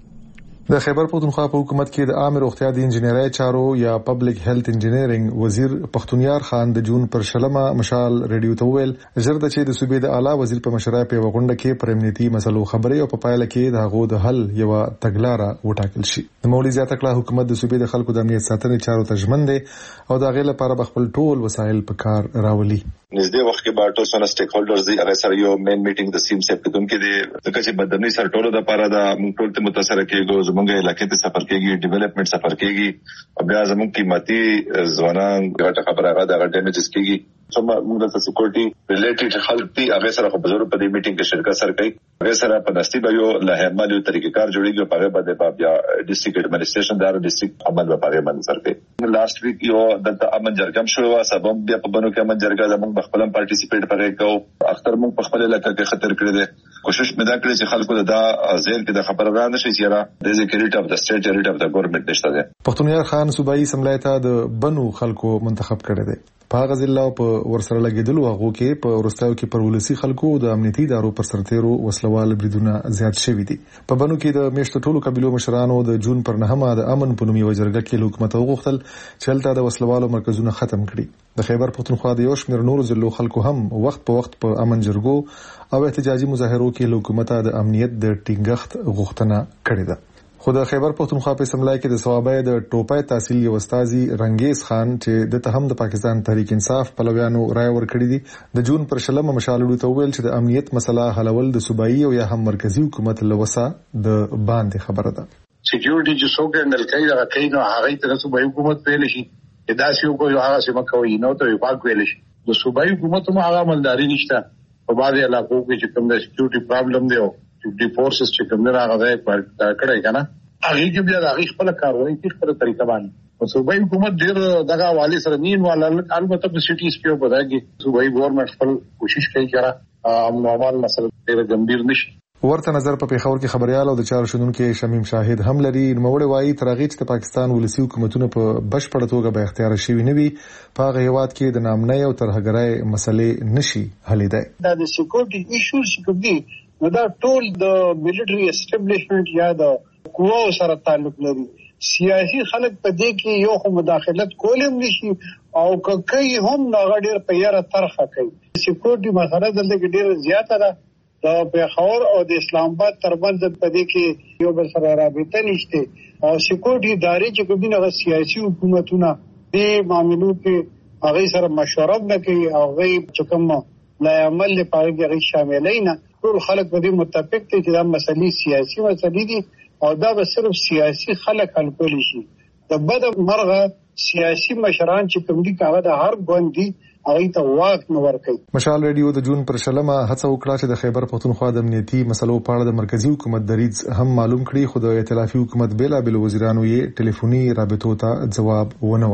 د خیبر پختونخوا په حکومت کې د عام روغتیا د انجنیري چارو یا پبلک هیلث انجینیرینګ وزیر پختونیار خان د جون پر شلمه مشال ریډیو ته ویل زرد چې د صوبې د اعلی وزیر په مشرۍ په وغونډه کې پر امنیتي مسلو خبرې او په پایله کې د هغو د حل یو تګلارې وټاکل شي. د مولوی زیاته کړه حکومت د صوبې د خلکو د امنیت ساتنې چارو ته ژمن دی او د غیر لپاره خپل ټول وسایل په کار راولي. نږدې وخت کې به ټول سټیک هولډرز دی هغه سره یو مین میټینګ د سیم سیپ کوم کې دی ځکه چې بدني سر ټولو د لپاره د موږ ټول ته متاثر کېږي زمونږ علاقې ته سفر کېږي ډیولپمنٹ سفر کېږي او بیا زموږ قیمتي ځوانان غټه خبره هغه د ډیمیجز کېږي ثم موږ د سکیورټي ریلیټډ خلک دی هغه سره په بزرګ په دې میټینګ کې شرکت سره کوي هغه سره په نستی به یو له عملي طریقې کار جوړیږي په هغه باندې بیا ډیسټریکټ ایڈمنسټریشن دار ډیسټریکټ عمل په هغه باندې سره کوي. لاست ویک یو د امن جرګم شروع وا سبب بیا په بنو کې امن جرګه زموږ خپل پارټیسیپیټ پرې کو اختر موږ په خپل علاقې کې خطر کړی دی کوشش مې دا کړې چې خلکو دا ځین کې د خبره را نشي چې را د سکیورټي اف د سټیټ چریټ اف د ګورنمنت نشته دی. پختونیار خان صوبایي سملای ته د بنو خلکو منتخب کړی دی. په غزل الله په ورسره لګیدلو هغه کې په ورستاو کې پر ولسی خلکو د امنیتي ادارو پر سرتیرو وسلوال بریدونه زیات شوي دي. په بنو کې د میشتو ټولو قبيلو مشرانو د جون پر 9 د امن په نوم یو جرګه کې حکومت وغوښتل چې هلته د وسلوالو مرکزونه ختم کړي. د خیبر پختونخوا د یو شمېر نورو ضلعو خلکو هم وخت په وخت په امن جرګو او احتجاجي مظاهرو کې حکومت د امنیت د ټینګښت غوښتنه کړې ده. خو د خیبر پختونخوا په سملای کې د ثوابای د ټوپای تحصیل یو استاذي رنگیز خان چې د تهم د پاکستان تحریک انصاف پلویانو رائے ورکړي دي د جون پر شلمه مشالړو ته ویل چې د امنیت مسله حلول د صوبایي او یا هم مرکزی حکومت لوسه د باندې خبره ده. سکیورټي چې څوک هندل کوي دا کوي نو هغه ته صوبایي حکومت ویل شي دا سی یو کوي هغه سم کوي نو ته وفاق ویل شي د صوبایي حکومت مو هغه عملداري نشته په باندې علاقو کې چې کوم د سکیورټي پرابلم دی او سکیورټي فورسز چې کوم نه راغلي کړي کنه هغه کې بیا د هغه خپل کاروایی په خپل طریقه باندې صوبایي حکومت ډیر دغه والی سره نیم والا البته په سټیز کې وبداږي صوبایي ګورنمنت خپل کوشش کوي چې امن او امان مسله ډیر ګمبیر نشي. ورته نظر په پیښور کې خبريال او د چارو شنونکو شمیم شاهد هم لري نوموړی وایي ترغیچ د پاکستان ولسی حکومتونو په بشپړ توګه به اختیار شي نوي په هغه هیواد کې د نامنۍ او ترهګرۍ مسلې نشي حلیدای. دا د سکیورټي ایشوز کوم دي نو دا ټول د ملټری اسټابلیشمنت یا د قواو سره تعلق لري. سیاسي خلک په دې کې یو خو مداخلت کولم نشي او کوي هم ناغړ په یاره طرحه کوي. سکیورټي مسله دلته ډیره زیاته ده د پیښور او د اسلام آباد ترمنځ په دې کې یو بل سره رابطه نشته او سکیورټي ادارې چې کومه سیاسي حکومتونه دې معاملو کې هغه سره مشوره نه کوي او هغه چې کوم لا عمل لپاره کې شاملې نه ټول خلک په دې متفق دي چې دا مسلې سیاسي مسلې دي او دا به صرف سیاسي خلک حل کولی شي. د بد مرغه سیاسي مشران چې کوم دي هغه د هر ګوندي هغه ته واک نه ورکوي. مشال ریډیو د جون پر شلمه هڅه وکړه چې د خیبر پختونخوا د امنیتي مسلو په اړه د مرکزی حکومت دریځ هم معلوم کړي خو د ائتلافي حکومت بیلابل وزیرانو یې ټلیفوني رابطو ته جواب ونه وایي.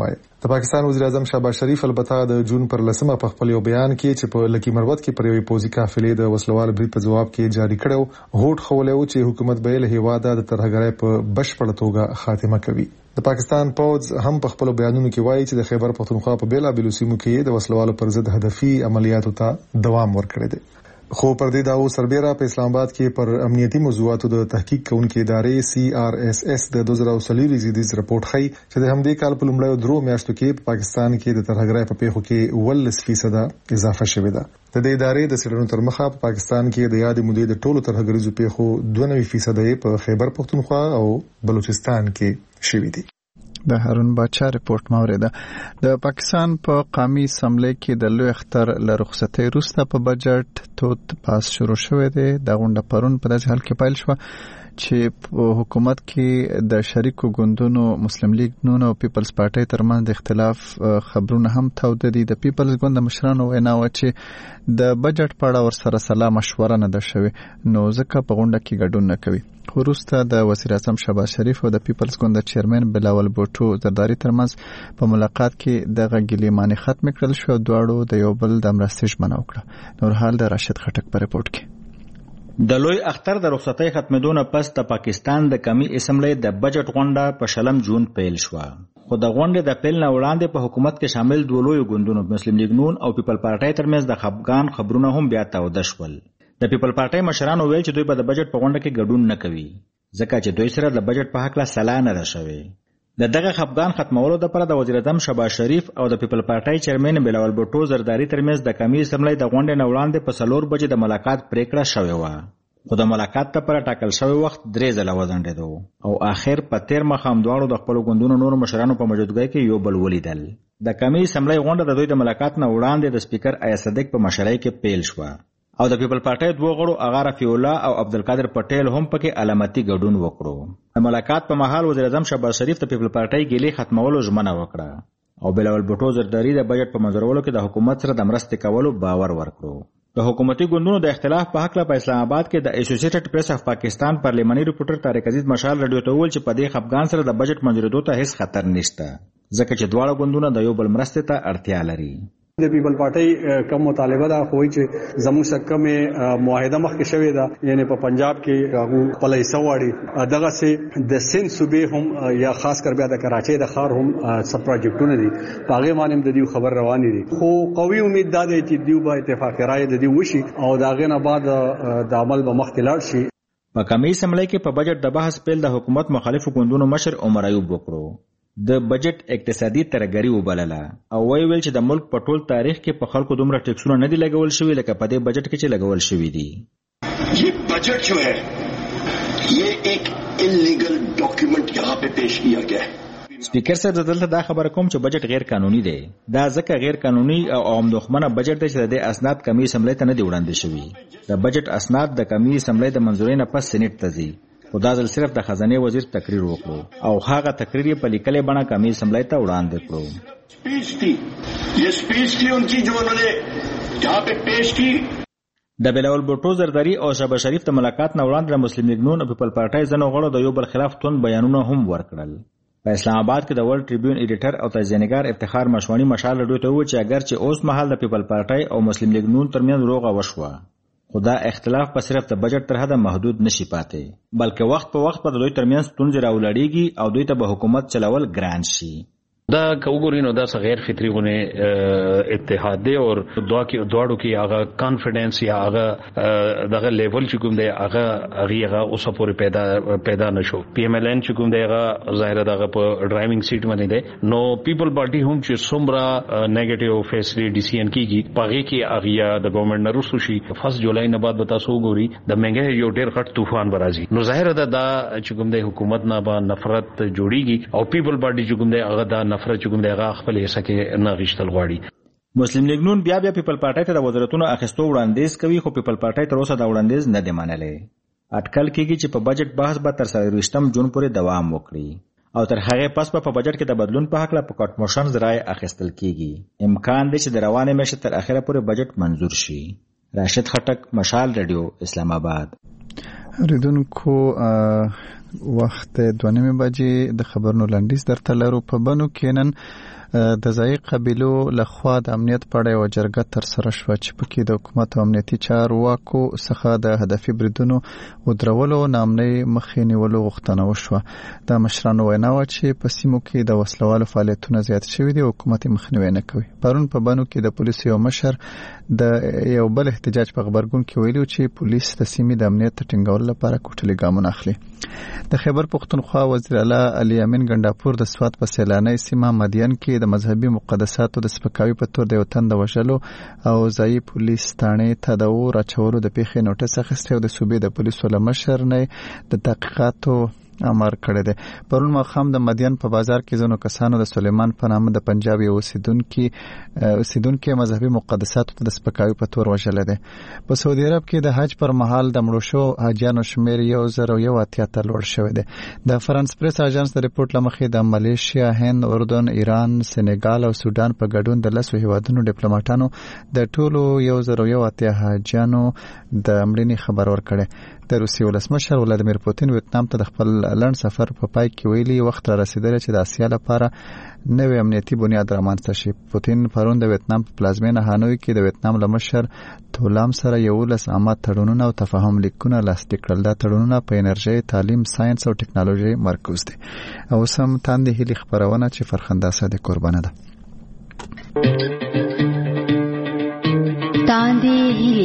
د پاکستان وزیر اعظم شهباز شریف البته د جون پر 10 په خپل یو بیان کې چې په لکی مربوط کې پر یوې پوزي قافلې د وسلوال برید په جواب کې جاری کړو هوټ خولې چې حکومت به له هیواده د ترهګرۍ په بشپړ توګه خاتمه کوي. د پاکستان پوز هم په خپل بیانونو کې وایي چې د خیبر پختونخوا په بیلابیلو سیمو کې د وسلوالو پر ضد هدفي عملیاتو ته دوام ورکړی دی. خو پر دې داو سربېره په اسلام آباد کې پر امنیتي موضوعاتو د تحقیق کوونکې ادارې CRSS د 2023 زیدیز رپورت ښیي چې د همدې کال په لومړیو 3 میاشتو کې په پاکستان کې د ترهګرۍ په پیښو کې 11% اضافه شوې ده. د دې ادارې د څېړنو تر مخه په پاکستان کې د یادې مودې د ټولو ترهګریزو پیښو 92% په خیبر پختونخوا او بلوچستان کې شوې دي. د هارون باچا رپورت موریده. د پاکستان په قومي اسمبلی کې د لوی اختر له رخصتۍ وروسته په بجټ توت پاس شروع شوی دی. د غونډه پرون په داسې حال کې پیل شو چې په حکومت کې د شریکو ګوندونو مسلم لیگ نون او پیپلز پارټي ترمنځ د اختلاف خبرونه هم تود دي. د پیپلز ګوند مشرانو وینا و چې د بجټ په اړه ورسره سلا مشوره نه ده شوې نو ځکه په غونډه کې ګډون نه کوي. وروسته د وزیر اعظم شهباز شریف او د پیپلز ګوند چیرمن بلاول بوټو زرداری ترمنځ په ملاقات کې د غږیلیمانه ختم کړل شو. دواړو د یو بل د مرستې ژمنه وکړه. نور حال د راشد خټک په رپورت کې. د لوی اختر د رخصتۍ ختمېدو پس د پاکستان د قومي اسمبلی د بجټ غونډه په شلم جون پیل شوه. خو د غونډې د پیل نه وړاندې په حکومت کې شامل دوه لوی ګوندونو مسلم لیگ نون او پیپل پارټي ترمنځ د خپګان خبرونه هم بیا تاوده شول. د پیپل پارټي مشرانو ویل چې دوی به د بجټ په غونډه کې ګډون نه کوي ځکه چې دوی سره د بجټ په حق لا سلا نه ده شوې. د دغه خپګان ختمولو لپاره د وزیر اعظم شهباز شریف او د پیپل پارټي چیرمن بلاول بوټو زرداری ترمنځ د قومي اسمبلی د غونډې نه وړاندې په 4 بجې د ملاقات پریکړه شوې و. خو د ملاقات لپاره ټاکل شوی وخت 3 ځله وځنډېدو او آخر په تیر مخام دواړو د خپل ګوندونو نور مشرانو په موجودګۍ کې یو بل ولیدل. د قومي اسمبلی غونډه د دوی د ملاقات نه وړاندې د سپیکر آیا صدیق په مشرۍ کې پیل شوه او د پیپل پارټي دوه غړو اغا رفیع الله او عبدالقادر پټیل هم پکې علامتي ګډون وکړو. د ملاقات په مهال وزیر اعظم شهباز شریف د پیپل پارټي ګیلې ختمولو ژمنه وکړه او بلاول بوټو زرداری د بجټ په منظورولو کې د حکومت سره د مرستې کولو باور ورکړو. د حکومتي ګوندونو د اختلاف په حق په اسلام آباد کې د اسوسییټډ پریس اف پاکستان پارلیماني ریپورټر طارق عزیز مشال رادیو ته ویل چې په دې خپګان سره د بجټ منظورېدو ته هیڅ خطر نشته ځکه چې دواړه ګوندونه د یو بل مرستې ته اړتیا لري. د پیپل پارټي کوم مطالبه دا خوي چې زموږ سره معاهده مخکې شوې ده یعنی په پنجاب کې هغه خپل حصہ واړي دغه سه د سند صوبې هم یا خاص کر بیا د کراچۍ د ښار هم سب پروجیکټونه دي هغه باندې د دې خبر روان دي. خو قوي امید ده چې دیو به اتفاق رائے د دې وشي او داغه نه بعد د عمل به مخکې لاړ شي. په قومي اسمبلی کې په بجټ د بحث پیل د حکومت مخالفو ګوندونو مشر عمر ایوب وکړو. د بجټ اقتصادي ترګری وبلله او ویل چې د ملک په ټول تاریخ کې په خلکو دومره ټیکسونه نه دي لګول شوي لکه په دې بجټ کې چې لګول شوي دي. یہ بجٹ جو ہے یہ ایک انلیگل ڈاکیومنٹ یہاں پہ پیش کیا گیا ہے. سپیکر صاحب دلته دا خبره کوم چې بجټ غیر قانوني دی. دا ځکه غیر قانوني او عام دښمنه بجټ دی چې د اسناد قومي اسمبلی ته نه دی وړاندې شوي. د بجټ اسناد د قومي اسمبلی د منځورۍ نه پس سېنات ته ځي. خدا ځل صرف د خزانه وزیر تقریر وکړو او هغه تقریر په لیکلې بڼه قومي اسمبلی ته وړاندې کړو. سپیچ تھی یہ سپیچ تھی ان کی جو انہوں نے یہاں پہ پیش کی. د بلاول بوټو زرداری او شهباز شریف ته ملاقات نه وړاندې د مسلم لیگ نون او پیپل پارټي ځنو غړو د یو بل خلاف توند بیانونه هم ورکړل. په اسلام آباد کې د ورلد ټریبیون ایډیټر او تجزیه‌نګار افتخار مشوانی مشال رډیو ته و چې اگر چې اوس مهال د پیپل پارټي او مسلم لیگ نون ترمنځ روغه وشوه خدا اختلاف په صرف د بجټ تر حده محدود نشي پاتې بلکې وخت په وخت په دوی ترمنځ ستونزې راولړېږي او دوی ته به حکومت چلول ګران شي. دا کوګورینو دا غیر فطری غونه اتحاد دی او دواړو کې هغه کانفیډنس یا هغه دغه لیول چې کوم دی هغه اوسه پورې پیدا نشو. پی ایم ایل ان چې کوم دی هغه ظاهر دغه په ډرایوینګ سیټ باندې دی نو پیپل پارټي هم چې څومره نیگیټیو فیصله ډیسیژن کیږي پغې کې هغه د ګورنمنت نه رسو شي 1 جولای نه بعد تاسو ګوري د منګه یو ډیر غټ طوفان برازي نو ظاهر ده دا چې کوم دی حکومت نه با نفرت جوړیږي او پیپل پارټي چې کوم دی هغه دا نفرت چې کوم دی هغه خپل حصہ کې نه غشتل غواړي. مسلم لیگ نون بیا پیپل پارټي ته د وزارتونو اخیستو وړاندیز کوي خو پیپل پارټي تر اوسه دا وړاندیز نه دی منلی. اټکل کیږي چې په بجټ بحث به تر 23 جون پورې دوام وکړي او تر هغه پس په بجټ کې د بدلون په حق لا په کټ موشن ذرای اخیستل کیږي. امکان دی چې د روانه میاشتې تر اخره پورې بجټ منظور شي. راشد خټک مشال رادیو اسلام آباد. ریدونکو وخت 2:30 بجې د خبرونو لنډیز درته لرو. په بنو کې نن د ځای قبيلو لخوا د امنیت په اړه یو جرګه تر سره شو چې پکې د حکومت او امنیتي چارواکو څخه د هدفي بریدونو ودرولو نامنۍ مخې نیولو غوښتنه وشوه. د مشرانو وینا و چې په سیمو کې د وسلوالو فعالیتونه زیات شوي دي او حکومت مخنیوي نه کوي. پرون په بانو کې د پولیسو یو مشر د یو بل احتجاج په خبرګون کې ویلو چې پولیس د سیمې د امنیت ټینګولو لپاره کوټلي ګامونه اخلي. د خیبر پختونخوا وزیر اعلی علي امین ګنداپور د سوات په سیلاني سیمه مدین کې د مذهبي مقدساتو د سپکاوي په تور د یو تن د وژلو او ځایي پولیس ثانې ته د اور اچولو د پیښې نوټس اخیستی او د صوبې د پولیسو له مشر نه د تحقیقاتو امر کړی دی. پرون ماښام د مدین په بازار کې ځینو کسانو د سلیمان په نامه د پنجاب یو اوسیدونکي مذهبي مقدساتو ته د سپکاوي په تور وژلی دی. په سعودي عرب کې د حج پر مهال د مړو شوو حاجیانو شمېر 1080 ته لوړ شوی دی. د فرانس پریس اژانس د ریپورت له مخې د ملیشیا، هند، اردن، ایران، سینګال او سودان په ګډون د 10 هیوادونو ډیپلوماټانو د ټولو 1080 حاجیانو د مړینې خبر ورکړی. د روسیې ولسمشر ولادیمیر پوتین ویتنام ته د خپل لنډ سفر په پای کې ویلي وخت را رسیدلی چې د اسیا لپاره نوې امنیتي بنیاد رامنځته شي. پوتین پرون د ویتنام په پلازمینه هانوی کې د ویتنام له مشر تولام سره 11 عامه تړونونه او تفاهم لیکونه لاسلیک کړل. دا تړونونه په انرژي، تعلیم، ساينس او ټکنالوژي مرکز دي. او سم تاندې هلي خبرونه چې فرخنده صادق قربانه ده. تاندې هلي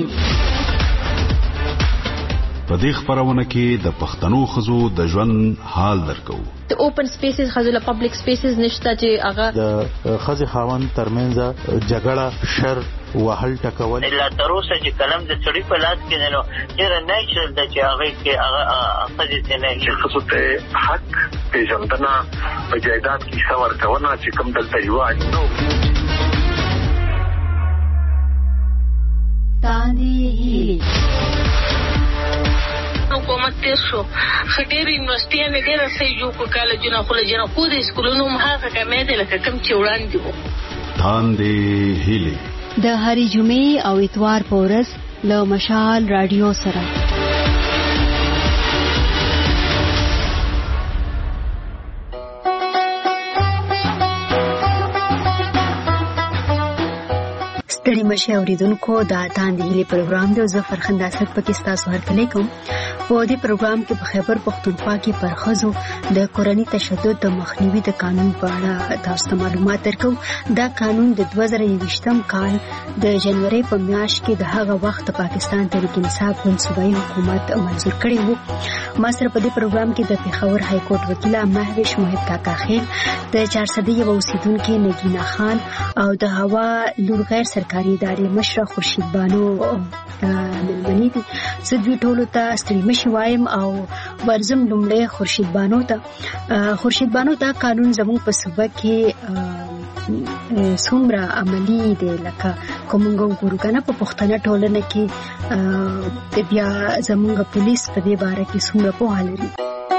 په دې خبرونه کې د پښتنو خزو د ژوند حال درکو. د اوپن سپیسز خزو له پبلک سپیسز نشته چې هغه د خزي خاوند ترمنځ جګړه، شر، وهل ټکول الا تر اوسه چې کلم د سړی په لاس کې نه ډیر نیچرل د چې هغه کې هغه خزي ته نه چې خصوص ته حق پیژندنه په جایداد کې څور کونه چې کوم دلته یواد نو تاندې هلي حکومت تیر شو خټيري یونیورسيټي ډېر صحیح جوړ کالجونه خلجونه خو د سکولونو مخه کمې دي لکه کم چې وړاندې وو. تاندې هلي د هرې جمعې او اتوار په ورځ له مشال رادیو سره ستړي مشه اوریدونکو دا تاندې هلي پروګرام د ظفر خنداسک پاکستان سره هرکلی کوم. په دې پروګرام کې په خیبر پختونخوا کې پر ښځو د کورني تشدد د مخنیوي د قانون په اړه تاسو ته معلومات درکو. دا قانون د 2020 کال د جنوري په میاشت کې د هغه وخت پاکستان تحریک انصاف صوبایي حکومت منظور کړی وو. ما سره په دې پروګرام کې د پیښور های کورټ وکیل مهوش محب کاکا خیل، د 401 اوسیدونکو نگینا خان او د هوا لور غیر سرکاري ادارې مشر خورشید بانو ملمنې دي. زه دوی ټولو ته ستړي مشي وایم او ورزم لومړی خورشید بانو ته قانون زموږ په صوبه کې څومره عملی دی لکه کومنګو ګورو کنه په پښتنه ټولنه کې بیا زموږ پولیس په دې باره کې څومره پوهه لري.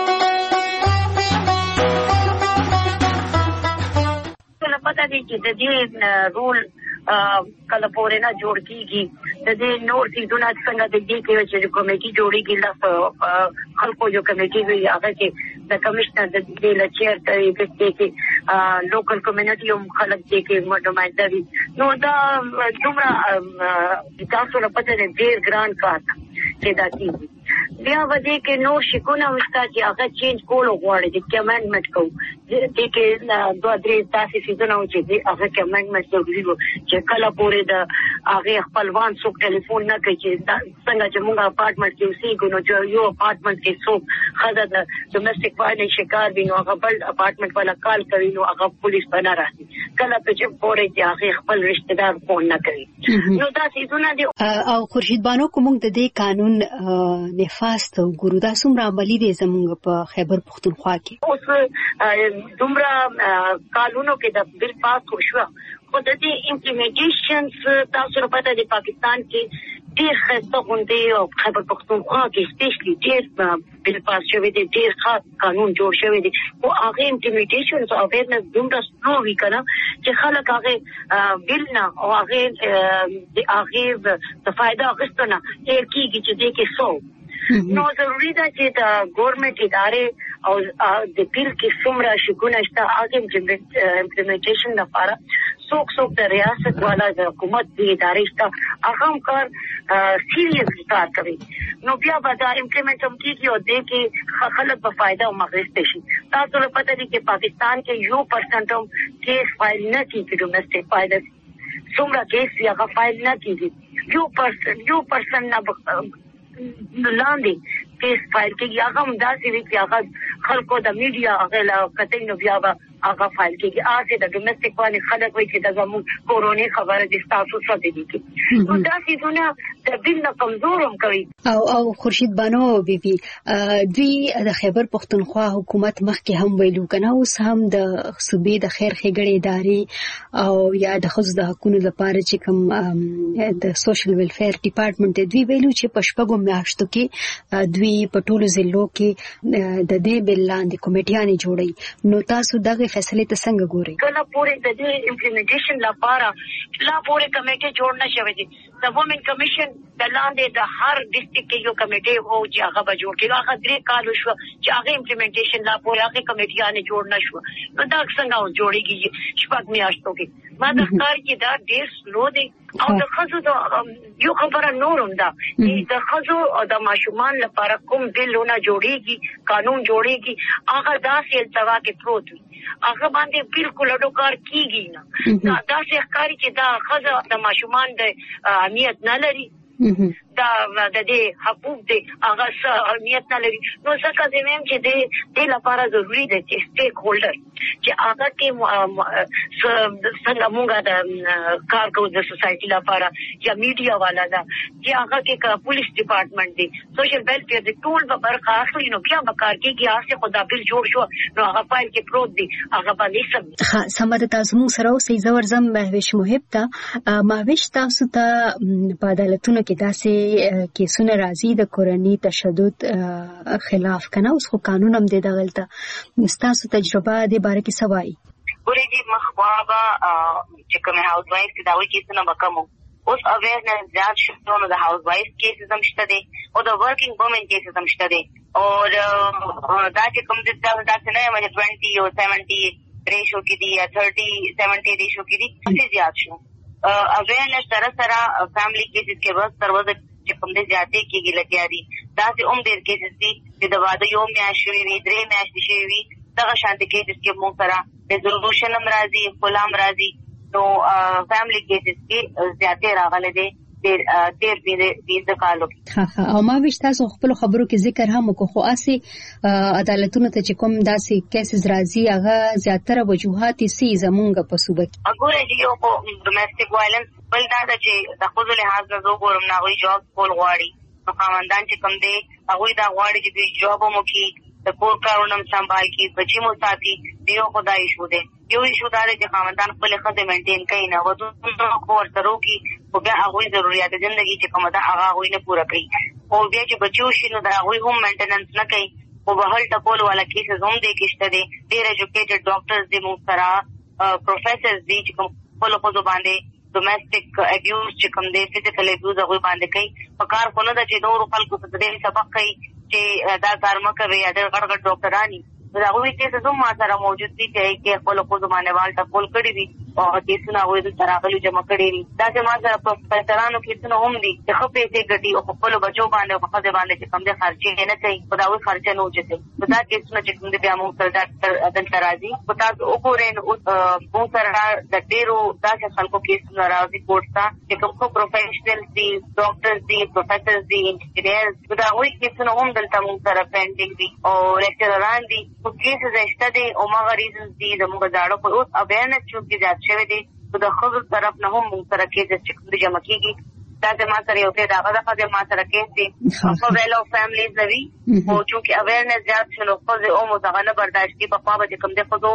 پته دی چې د دې رول کله پورې نه جوړ کیږي. د دې نور سیدونه څنګه د دې کې چې کمیټي جوړیږي د خلکو جو کمیټي وي هغه چې د کمشنر د دې لچیر ته کې لوکل کمیونټي هم خلک دې کې نمائنده وي. نو دا دومره تاسو له پته ډېر ګران کار چې دا کیږي. بیا ودې کې نور شکونه وستا چې هغه چینج کول غواړي چې امندمنت کوو. دې کې 2-3 تاسو سيزونه چې هغه کې امندمنت ضروري وو چې کله پورې د هغه خپلوان څوک ټلیفون نه کوي چې څنګه چې موږ اپارټمنټ کې اوسېږو نو چې یو اپارټمنټ کې څوک خزه د ډومېسټک وایلنس شکار وي نو هغه بل اپارټمنټ والا کال کوي نو هغه پولیس بنا راځي. کله چې پورې چې هغه خپل رشتہ دار فون نه کوي نو دا سيزونه دي. او خورشید بانو کوم د دې قانون نفاست ګورو دا څومره عملي دي زموږ په خیبر پختونخوا کې. اوس دومره قانونو کې د بل پاس شو خو د دې امپلیمنټیشن تاسو لپاره د پاکستان کې ډېر خسته غونډې او خیبر پختونخوا کې سپیشلی ډېر بل پاس شوی دی، ډېر خاص قانون جوړ شوی دی او هغه امپلیمنټیشن او اویرنس دومره سلو وی کنه چې خلک هغه بل نه او هغه د فائدہ غوښتنه کیږي چې دې کې سو نو ضروري ده چې د ګورنمنت ادارې او د بیل کې څومره شګونه شته هغه امپلیمنټیشن لپاره څوک د ریاست والا د حکومت د ادارې شته هغه هم کار سیریس کار کوي نو بیا به دا امپلیمنټ هم کیږي او د کې خلک په فائدہ او مغرض شي تاسو له پته دي چې پاکستان کې 1% هم کیس فایل نه کیږي ډومېسټک فایل څومره کیس هغه فایل نه کیږي 1% نه لاندې کیس فایل کیږي هغه هم داسې وي چې هغه خلکو د میډیا هغه لا کتل نو بیا هغه فایل کیږي اته د ډومېسټک باندې خلک وایي چې د زموږ کورونی خبره د تاسو سره دي کی نو داسې زونه د بیل نه کمزور هم کوي او خورشید بانو بیبي دوی د خیبر پختونخوا حکومت مخکې هم ویلو کنه اوس هم د صوبې د خیر ښېګړې ادارې او یا د ښځو د حقوقو لپاره چې کوم د سوشل ویلفیر ډپارټمنټ دوی ویلو چې په شپږو میاشتو کې دوی په ټولو ضلعو کې د دې بل لاندې کمیټیانې جوړي نو تاسو دغه فیصله ته څنګه ګورئ کله پورې د دې امپلیمنټیشن لپاره لا پورې کمیټه جوړ نه شوې دي د وومن کمیشن د لاندې د هر ډیسټریکټ کې یو کمیټه وو چې هغه به جوړ کړي هغه 3 کال شو چې هغه امپلیمنټیشن لا پورې هغه کمیټیانې جوړ نه شو نو دا څنګه جوړیږي شپږ میاشتو کې ما د ښکار کې دا ډیر سلو دی او د خزو یو خبره نورم ده چې د خزو او د ماشومان لپاره کوم بلونه جوړیږي قانون جوړیږي هغه داسې التوا کې پروت وي هغه باندې بالکل اډوکار کیږي نه دا څه ښکاری چې دا خزو د ماشومان د اهمیت نه لري دا د دې حقوق دي هغه اهمیت نه لري نو څنګه زموږ چې د لپاره ضروری دي چې سټیک هولډر چې هغه کې څنګه موږ د کار کوو د سوسايټي لپاره یا میډیا والا دا چې هغه کې پولیس ډپارټمنټ دي سوشل ویلفیر دي ټول به برخه اخلي نو بیا به کار کېږي هغه خدا بل جوړ شو نو هغه فایل کې پروت دي هغه باندې سم د تاسو موږ سره اوسې زورزم مهوش محب ته مهوش تاسو ته په عدالتونو کې داسې کیسونه راځي د کورنی تشدد خلاف کنه اوس خو قانون هم دی دغلته تاسو تجربه دې باره کې سوای ورېږي مخوابه چې کوم هاوس وایف دا وایي کیسونه وکمو اوس اویرنس زیات شو نو د هاوس وایف کیسز هم شته دي او د ورکینګ وومن کیسز هم شته دي او دا چې کوم د تاسو نه مې 20 او 70 ریشو کې دي یا 30-70 ریشو کې دي څه زیات شو اویرنس سره فیملی کیسز کې بس تروازه چې کوم دې زیاتې کېږي لګیا دي دا چې ډېر کیسز دي چې د واده یو میاشت وي 3 میاشتې شي وي دغه شانتي کیسز کې موږ سره ریزولوشن هم راځي غلام راځي نو فیملی کیسز کې زیاتې راغلي دي ډېر دې کالو او ما ویش تاسو خپل خبرو کې ذکر هم وکړو خو اسي عدالتونو ته چې کوم داسې کیسز راځي هغه زیاتره وجوهات سي زمونږ په صوبه کې وګوره یو په ډومېسټک وایلنس بل دا چې د خپل لحاظ نه وګورم نه وي جواب کول غواړي نو خاوندان چې کوم دی هغه دا غواړي چې جواب مو کوي د کور کارونه سمبال کی بچی مو ساتي دیو خدای شو دې یو شو دا چې خاوندان خپل خدای مینټین کوي نه ودو کور ترو کی او بیا هغه ضرورت ژوندۍ چې کومه دا هغه وي نه پوره کوي او بیا چې بچو شي نو دا هغه هم مینټیننس نه کوي او بهل ټکول والا کیسز هم دي کېشته دي ډېر ایجوکیټډ ډاکټرز دي مو سره پروفیسرز دي چې کوم خپل باندې ډومېسټک ابیوز چې کوم دي فزیکل ابیوز هغه باندې کوي په کار خونه د چې نور خلکو ته دې سبق کوي چې دا کار مکوي یا د غړغړ ډاکټرانی دا هغه کې څه ما سره موجود دي چې خپل باندې والټه کول کړی دي او کیسونه وې د تراغلي جمع کړی دي دا چې ما سره په پټرانو کیسونه هم دي چې خپې څه ګټي او خپل بچو باندې په خپل باندې چې کوم دي خرچې نه کوي په دا وې خرچه نه وځي دا کیسونه چې کوم دي بیا موږ سره د ترازی په تاسو وګورئ نو موږ سره د ډیرو دا چې خلکو کیسونه راځي کوټه چې کوم پروفیشنل دي ډاکټرز دي پروفیسرز دي انجینیرز دا وې کیسونه هم دلته موږ سره پینډینګ دي او لیکچرران دي کیسز اشته دي او ما ریزنز دي زموږ داړو په اوس اویرنس چې زیات شوی دي د خبرو طرف نه هم موږ سره کیسز چې کوم جمع کیږي دا د ما سره یو څه دا د ما سره کیس دي په ویلو فیملیز نوي او چې اویرنس زیات شنو خو او متغنه برداشت کی په خوا به کوم دي خو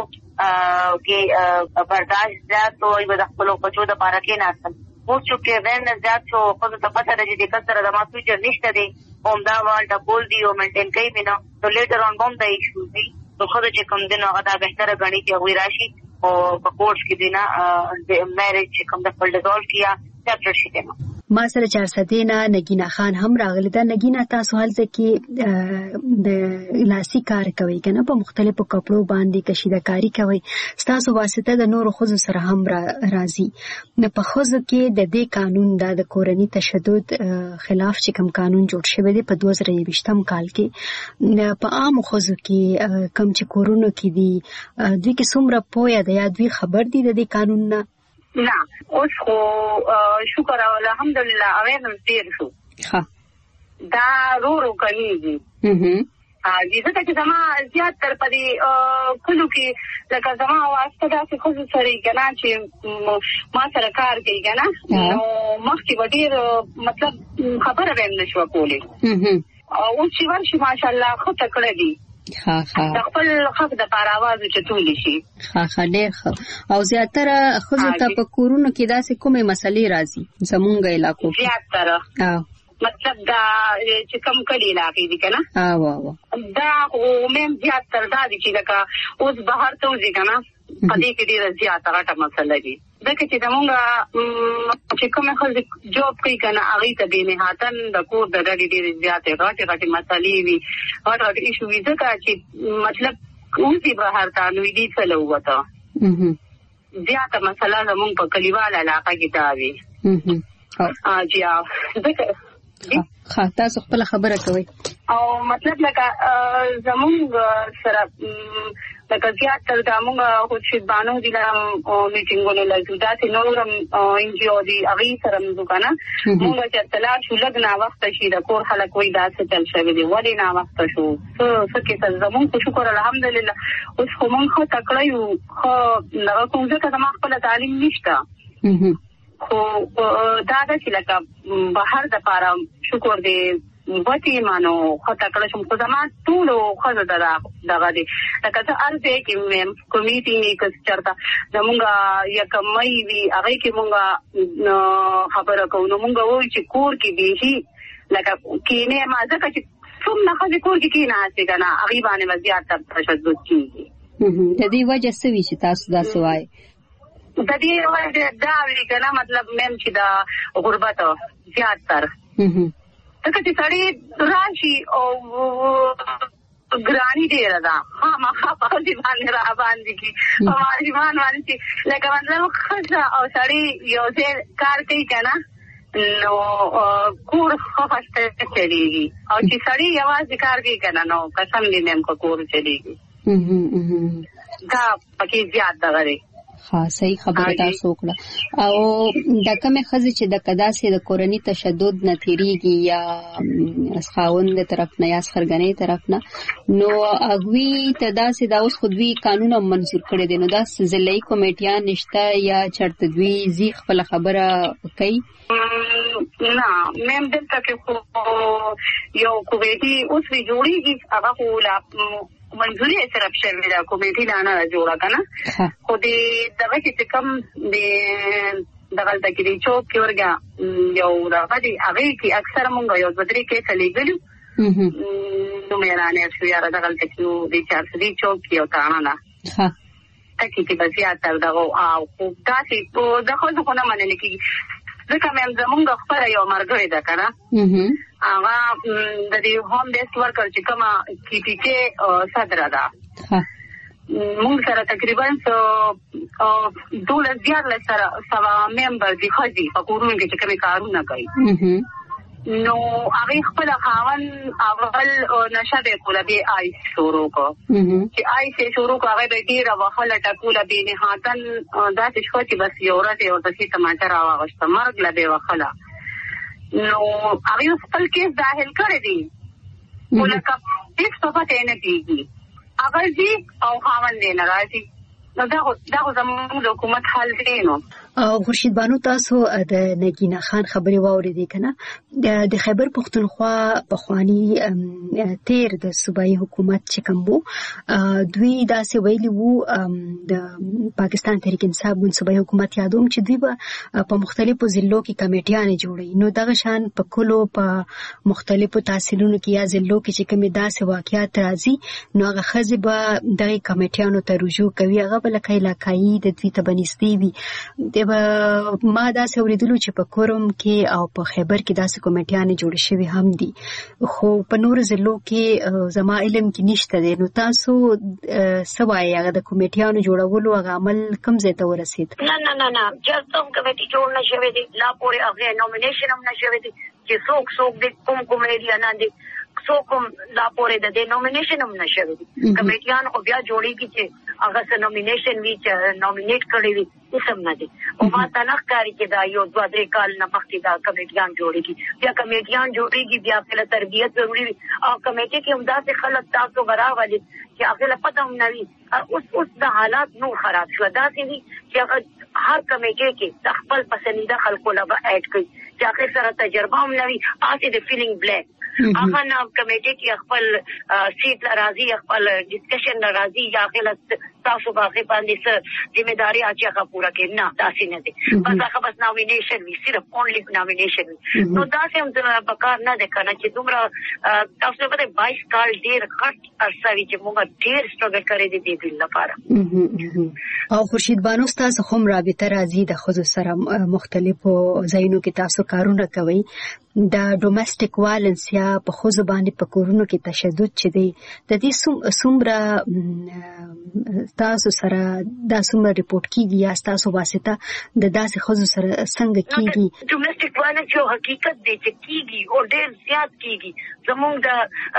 کې برداشت زیات او د خپل بچو د پاره کې نه اصل مو چې اویرنس زیات شو خو ته پته راځي د کثر د ما فیوچر نشته دي اوم دا والټه کول دی او مینټین کوي بنا نو لیټر اون بم د ایشو دي نو خو چې کوم دین هغه دا بهتره غني چې وی راشي او په کورس کې دینا د میریج چې کوم د خپل ډیزولف کیا سپریټ شي ما سره 400 نه نگینا خان هم راغلی دا. نگینا تاسو هلته کې د لاسي کار کوي کنه په مختلفو کپړو باندې کشیدکاری کوي تاسو واسطه د نورو خزو سره هم راځي نه په خزو کې د دې قانون د کورنی تشدد خلاف چې کوم قانون جوړ شوی دی په 2020 کال کې په عام خزو کې کوم چې کورونو کې دي دوی کې څومره پوهه ده یا دوی خبر دي د دې قانون نه نه اوس خو شکر او الحمدلله اویرنس ډیر شو ها دا رو کوي ځکه چې زما زیات تر پدې کلو کې لکه زما واسطه داسې خو سره کنه چې ما سره کار کوي کنه نو مخکې ډیر مطلب خبره ویم نشو کولی او چې ورشي ماشاءالله خو تکړه دي د خپل حق د پاره आवाज چتولی شي ډېر او زیاتره خزو ته په کورونو کې داسې کومه مسلې راځي زمونږ علاقو کې زیاتره مطلب دا چې کم کړي علاقې دي کنه دا مم زیاتره دا دي چې لکه اوس بهر ته وځي کنه پدې کې ډېر زیاتره ټا مسله دي ځکه چې زمونږ چې کومه خلک جوب کوي کنه هغه ته به نهاتن د کور د ډېر زیاتې غټې مسلې وي غټ ایشو وي ځکه چې مطلب اوسې بهر ته نو دې څه لوته زیاته مسله زمونږ په کلیوال علاقه کې دا وي ځکه تاسو خپل خبره کوي او مطلب لکه زمونږ سره لکه زیات تر دا مونږ خو شیبانو دي میټینګونه لږ داسې نورم NGO دي هغه سره موږ کنه مونږ چې اطلاع شو لږ نا وخت شي د کور خلک وای داسې چل شوی دی ولې نا وخت شو څه کې زمونږ کو شکر الحمدلله اوس خو مونږ خو تکړه یو خو نو کوم ځکه ما خپل تعلیم نشته خو دا چې لکه بهر د پاره شکر دی وتی مانو خطا کړه شم خو زما ټول خو دغه دي لکه څه ارزه کې مم کمیټي کې چرته زمونږه یک مې وی هغه کې مونږه خبره کوو مونږه وای چې کور کې دي لکه کینه ما ځکه چې څومره خځې کور کې کینه هسي کنه هغه باندې وضعیت تشدد کیږي د دې وجه څه وی چې تاسو دا سوای د دې وجه دا وی کنه مطلب مم چې دا غربت زیات تر ځکه چې سړی راشي او ګرانی ډیره ده ما په دې باندې را باندې کی او ایمان باندې لکه مطلب خزه او سړی یو ځای کار کوي کنه نو کور خوښته چلیږي او چې سړی یوازې کار کوي کنه نو قسم دې مم کو کور چلیږي دا پکې زیات ده ها صحیح خبره تاسو وکړه او د کومه خزې چې د قداسې د کورنی تشدد نه تیریږي یا خاوند طرف نه یا خرګنې طرف نه نو اغوی تداسې دا اوس خودوی قانون منظور کړی دی نو دا ضلعي کمیټیان نشته یا چرته دوی زی خپل خبره کوي نه مم دلته کې یو کوټي اوس وی جوړیږي هغه کولا منظوري صرف شوی دا کمیټي نه جوړه کنه خو دې دغه چې کوم دې دغه د کې چوک کې ورګه یو راغلي هغه کې اکثر مونږ یو بدري کې چلیږو نو مې رانه شو یاره دغه کې دې چارسدي چوک کې او تاڼه نه ها تکي کې بیا تر دغه او خو داسې په دغه څه نه منل کېږي ځکه مې زمونږ خپل یو مرګ ده کنه هغه د دې هوم بیس ورکر چې کومه کې صدر ده موږ سره تقریبا 12 سره سوا ممبر دي خدي په کورونو کې چې کومه کارونه کوي نو هغه خپل خاون اول نشه به کوله به آی شروع کو چې آی سے شروع کو هغه به ډیره وخله ټکوله به نه هاتن دا چې شو چې بس یو ورته او د څه ټماټر راوغشت مرګ لا به وخله نو هغه خپل کیس داخل کړی دی ولکه هیڅ څه پته نه کیږي هغه دې او خاون دې ناراضي نو دا زموږ د حکومت حل دی نو خورشید بانو تاسو د نگینا خان خبري واوریدې کنه د خیبر پختونخوا په خواني تیر د صوبایي حکومت چې کوم وو دوی داسې ویلي وو د پاکستان تحریک انصاف ګوند صوبایي حکومت یادوم چې دوی په مختلفو ضلعو کې کمیټیانې جوړي نو دغه شان په کلو په مختلفو تحصیلونو کې یا ضلعو کې چې کومې داسې واقعیات راځي نو هغه خزې به دغه کمیټیانو ته رجوع کوي هغه بل علاقایي د دوی ته بنستی وي ما دا اوریدلو چې په کورم کې او په خیبر کې داسې کمیټیانې جوړې شوې هم دي خو په نور ضلعو کې زما علم کې نشته دی نو تاسو څه وایي هغه د کمیټیانو جوړولو هغه عمل کوم ځای ته ورسېد نه جست هم کمیټي جوړ نه شوی دی لا پورې هغه نومینیشن هم نه شوی دی چې څوک د کوم ایریا نه دي څوک لا پورې د نومینیشن هم نه شوی دی کمیټیان خو بیا جوړیږي چې هغه څه نومینیشن وی چې نومینیټ کړی وي هیڅ نه دي او ما ته نه ښکاري چې دا یو 2-3 کال نه مخکې دا کمیټیان جوړیږي بیا کمیټیان جوړیږي بیا خپل تربیت ضروري وي او کمیټي کې هم داسې خلک تاسو براولي چې هغه پته هم نه وي اوس د حالات نو خراب شو داسې دي چې هر کمیټي کې د خپل پسندیده خلکو لپاره اډ کوي چې هغه سره تجربه هم نه وي آسي د فیلینګ بلیک هغه نه کمیټي کې خپل سیټ راځي خپل ډسکشن راځي یا خپل تاسو باندې څه ذمہ داری اچي هغه پورا کې نه تاسو نه دي بس هغه بس نومینیشن وی صرف اونلی نومینیشن نو تاسو هم بکار نه ده کنه چې دومره تاسو په 22 کال ډیر غټ ارسوي چې موږ ډیر سټرګل کړی دي د دې لپاره او خورشید بانو تاسو هم رابطه راځي د خود سره مختلفو ځایونو کې تاسو کارونه کوي د ډومېسټک وایلنس یا په خوځ باندې په کورونو کې تشدد چې دی د دې څومره تاسو سره دا څومره ریپورت کیږي یا تاسو واسطه د داسې خوځ سره څنګه کیږي ډومېسټک وایلنس یو حقیقت دی چې کیږي او ډېر زیات کیږي زموږ د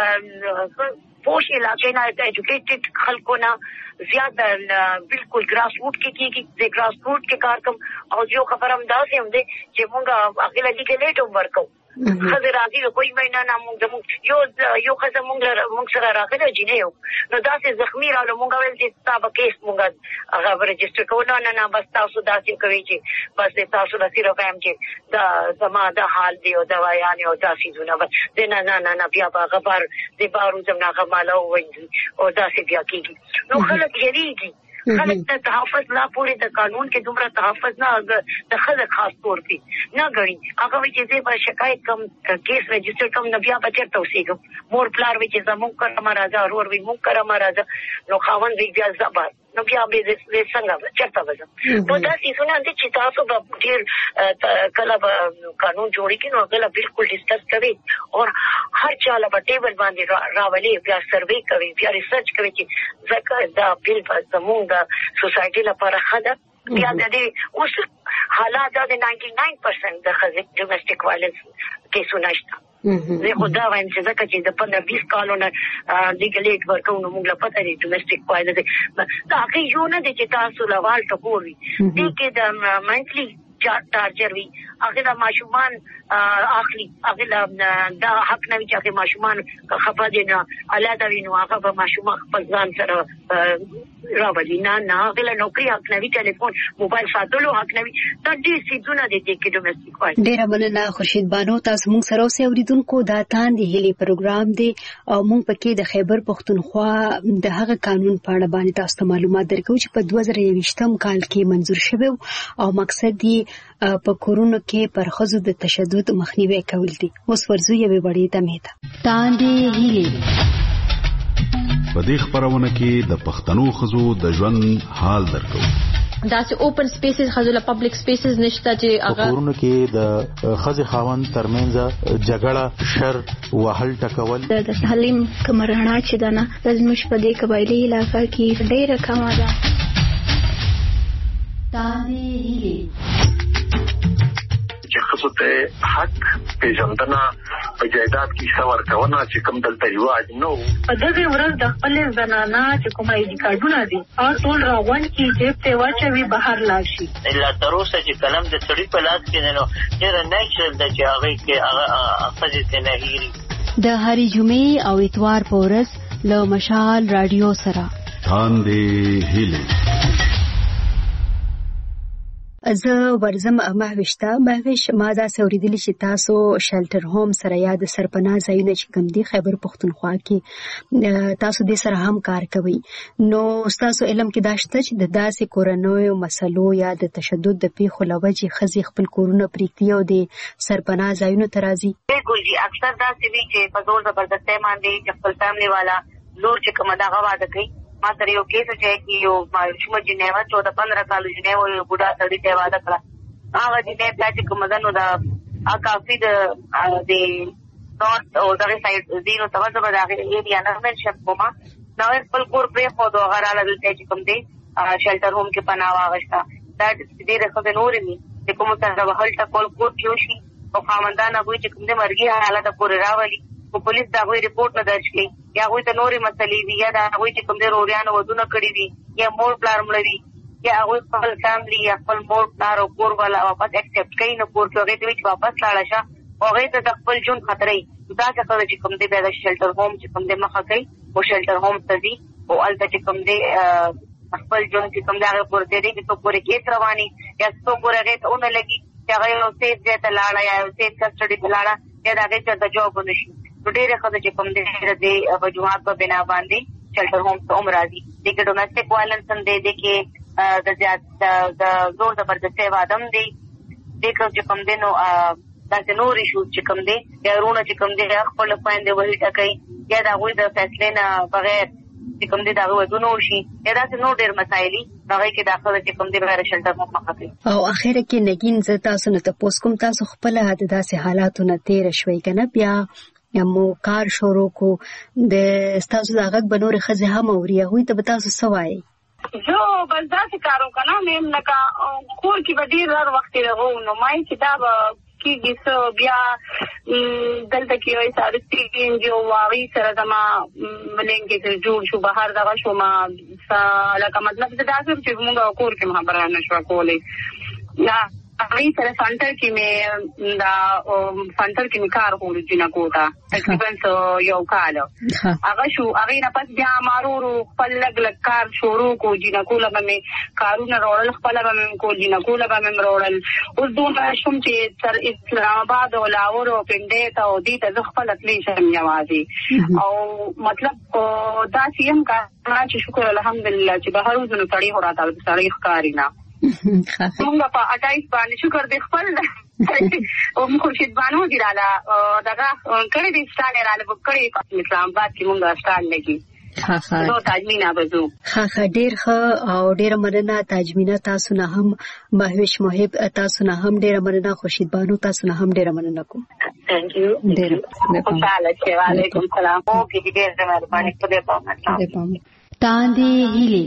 پوش علاقې نه د ایجوکیټډ خلکو نه زیات بالکل ګراس روټ کې کیږي د ګراس روټ کې کار کوم او یو خبر هم دا سم دی چې موږ هغه لږ کې لیټ ورکو خزر راځي کوئی مینه نه موږ یو خزر موږ سره راغله جنې یو نو دا چې زخمی رااله موږ ول چې تاسو کیس موږ هغه رجسټر کوو نه بس تاسو دا چې کوي چې بس تاسو د صرف هم چې دا زما د حال دی او دوايان او تاسو نه بس نه بیا هغه بار د بارو زمنا غماله وایي او دا چې بیا کیږي نو خلک یریږي خلک ته تحفظ لا پورې د قانون کې دومره تحفظ نه د خلک خاص طور په نه غړي هغه وی چې به شکایت کم کیس رجسټر کم نه بیا بچر توسيګم مور پلار وی چې زموږ کرم راځه ورور وی موږ کرم راځه نو خاوند وی بیا زبر نو بیا به دې څنګه چرته وځم نو دا څه نه چې تاسو به ډیر کله قانون جوړی کینو هغه بالکل ډیسکس کوي او هر چاله په ټیبل باندې راولي بیا سروې کوي بیا ریسرچ کوي چې ځکه دا بیل زموږ د سوسایټي لپاره خده بیا د دې اوس حالات د 99% د ډومېسټک وایلنس کیسونه شته زه خدا وایم چې ځکه چې د 15-20 کالونو لیګلیټ ورکوونو موږ لا پته دی ډومېسټک وایلنس دا هغه یو نه دي چې تاسو لوال ټکوي دي کې د منثلی چارجر وی هغه د ماشومان اخلي هغه دا حق نه وي چې ماشومان خپه دي نه الاده وینو هغه به ماشومان خپل ځان سره راوړي نه هغه نوکری حق نه وي ټلیفون موبایل ساتلو حق نه وي دا دې سيزونه دي چې ډومېسټک وایلنس ډیر مننه خورشید بانو تاسو موږ سره اوسې اوریدونکو دا تاندې هلي پروګرام دی او موږ پکې د خیبر پښتونخوا د هغه قانون په اړه باندې تاسو ته معلومات درکو چې په 2020 کال کې منزور شوی او مقصد یې په کورونو کې پر ښځو د تشدد مخنیوي کول دي اوس ورزو یې وړي دمه ته تاندې هلي په دې خبرونه کې د پښتنو ښځو د ژوند حال درکو دا چې اوپن سپیسز خزله پبلک سپیسز نشته چې هغه کورونه کې د خزې خاوند ترمنځ جګړه شر وهل ټکول د تعلیم کمرهنا چې دنه زموږ په دې قبایلی علاقې کې ډېر کم ده تاندې هلي چې خصوص ته حق پیژندنه په جایداد کې څور کونه چې کوم دلته رواج نو په دغه ورځ د خپل زنانه چې کومه ایډي کارډونه دي او ټول راغون کې چې په واچوي بهر لاشي الا تر اوسه چې کلم د سړي په لاس کې نه ډېر نیچرل د چې هغه کې هغه خځې نه هېري د هرې جمعې او اتوار په ورځ له مشال رادیو سره تاندې هلي زه ورزم مهوش ما دا سوریدلی چې تاسو شلټر هوم سره یا د سرپناه ځایونه چې کوم دي خیبر پښتونخوا کې تاسو دې سره هم کار کوي نو تاسو علم کې داشته چې د داسې کورنوي مسلو یا د تشدد د پیښو لوجې خزي خپل کورونه پریکتي او د سرپناه ځایونه ترازي بالکل جی اکثر دا سوي چې په زور زبردستۍ باندې خپل فیملی والا لور چې کومه دا غواړي کوي ما سره یو کیس چې یو ماشوم جنیوا 14-15 کال جنیوا یو بوډا سړی ته واده کړ. هغه جنیوا چې کوم دنو دا کافي د نورث او دغه سایډ زیرو ته ورته دا ایریا نه منشن کومه نو خپل کور پرې خو دا غراله دلته چې کوم دی شیلټر هوم کې پناه واغښتا. دا دې رخصت نورې نه چې کوم څنګه وهل ټکول کور جوشي او خاوندان هغه چې کوم دې مرګي حالت پورې راولي او پولیس دا غوي رپورټ نه درج کړي یا غوي ته نورې مسلې وي یا دا غوي چې کوم دې روریان ودونه کړی وي یا مور پلار مړوي یا غوي خپل فیملی یا خپل مور پلار او کور والا واپس اکسپټ کوي نو کور کې هغه ته واپس لاړ شه او هغه ته خپل ژوند خطرې دا څه چې کوم دې د شیلټر هوم چې کوم دې مخه کوي او شیلټر هوم ته دي او البته چې کوم دې خپل ژوند چې کوم دغه پور دې چې په پوره کې رواني یا څو پوره کې ته اون لګي چې هغه یو سیف دې ته لاړ یا یو سیف کسټډي ته لاړ یا دا کې چې د جواب ونشي نو ډېر خلک چې کوم دې د وجوهات په بنا باندې شیلټر هوم ته عمر راځي د ډومېسټک وایلنس هم دې کې د زیات د زور زبردستي وادم دې چې کوم دې نو دا نور ایشو چې کوم دې یا رونه چې کوم دې خپل پاندې وهي ټکای یا دا غوي د فیصله نه بغیر چې کوم دې دا ودونو شي یا دا نو ډېر مسایلي هغه کې داخله چې کوم دې بغیر شلټر مخ کوي. او اخر کې نګین ز تاسو نه تاسو کوم تاسو خپل داسې حالاتو نه تیر شوي کنه بیا مو کار شروع کو د تاسو دغه بنور خزه هم اوري هوی ته تاسو سوای جو بس دا کارو کنه مې لکه کور کې ډېر وخت راغو نو مای کتاب کیږي سو بیا دلته کې وای سارتي جو واوی سره دما ملنګ کې جوړ شو بهر دغه شو ما لکه مطلب دا چې موږ کور کې خبره نشو کولای یا هغه سره سنټر کې مې دا سنټر کې کار کوم جنا کوتا تقریبا یو کال هغه شو هغه نه پس بیا مارو خپل لګ کار شروع کو جنا کوله مې کارونه وروړل خپل مې کو جنا کوله مې وروړل اوس دوه شوم چې تر اسلام آباد او لاهور او پنده ته او دې ته خپل تللی شم یوازې او مطلب دا سیم کا چې شکر الحمدلله چې بهر وزنه تړي هو راته سړی ښکارینا موږ په 28 باندې شکر دې خپل او خورشید بانو دی رااله دغه کړي دې ستانه رااله کړي اسلام آباد کې موږ ستان لګي نو تاجمینا بزو ډېر ښه او ډېر مننه تاجمینا تاسو نه هم مهوش محب تاسو نه هم ډېر مننه خورشید بانو تاسو نه هم ډېر مننه کوم ثانک یو ډېر وعلیکم السلام او کې ډېر مهرباني خدای په امان تاندې هیلي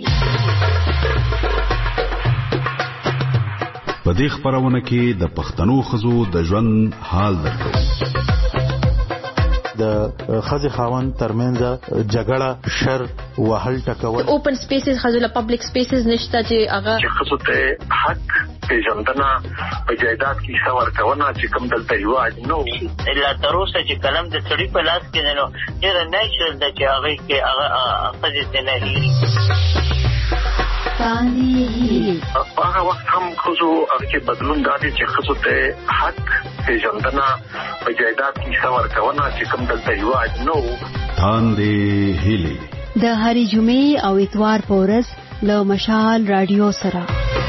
په دې خبرونه کې د پښتنو خزو د ژوند حال درکو د خزي خاوند ترمنځ جګړه شر وهل ټکول اوپن سپیسز خزو پبلک سپیسز نشته چې هغه خزو ته حق پیژندنه په جایداد کې څور کونه چې کوم دلته یو نو الا تر اوسه چې کلم د سړي په لاس کې نو ډېر نېچرل د چې هغه کې هغه خزي ته نه هیري هغه وخت هم خزو هغه بدلون دادي چې خزو ته حق پیژندنه په جایداد کې څور کونه چې کوم دلته یو نو تاندې هیلي د هرې جمعې او اتوار په ورځ له مشال رادیو سره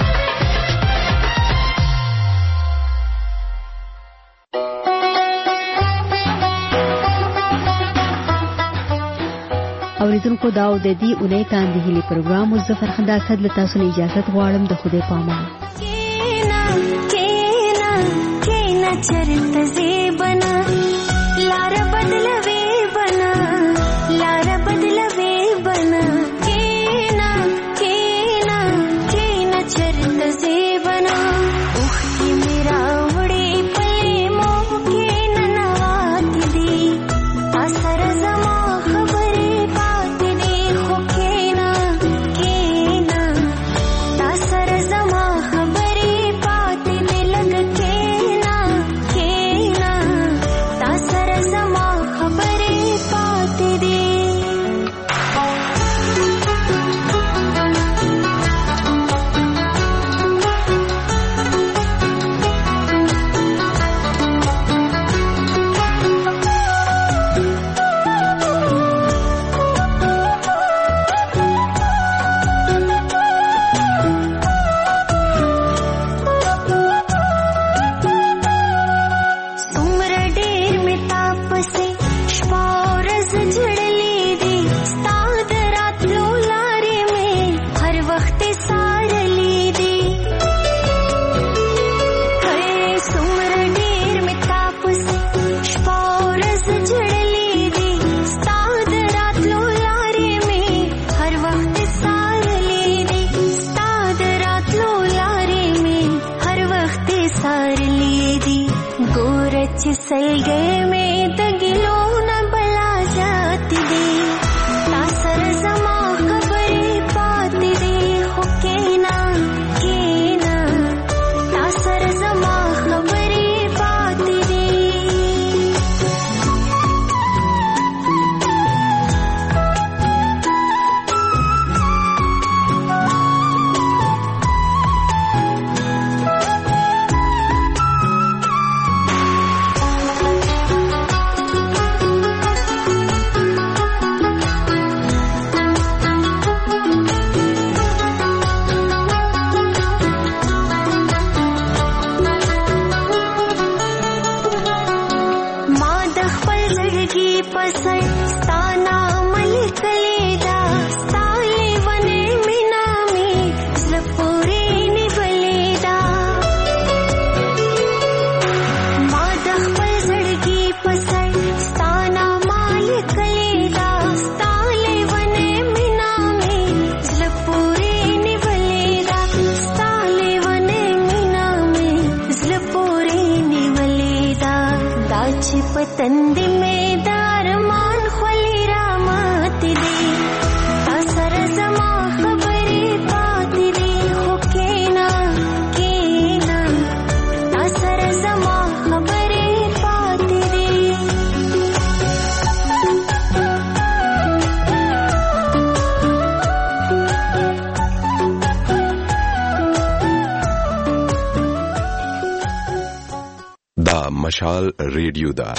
اوریدونکو داو د دې اونۍ تاندې هیلي پروګرام مظفر خنداسد له تاسو نه اجازه غواړم د خوده پامان کینا چرت زیبنا لار بدلوي بنا لار بدلوي بنا کینا چرت زیبنا اوخ کی میرا وړي پلي مو کینا نوات دي اثر زما कि सलगे में दगिलो न बला जाती दे तासर जमा खबरे पाती दे हो केना तासर जमा खबरे पाती दे पतंदी में दारमान खोली रामाती दे तासर जमा खबरे पाती दे हो केना तासर जमा खबरे पाती दे دا مشال ریډیو دا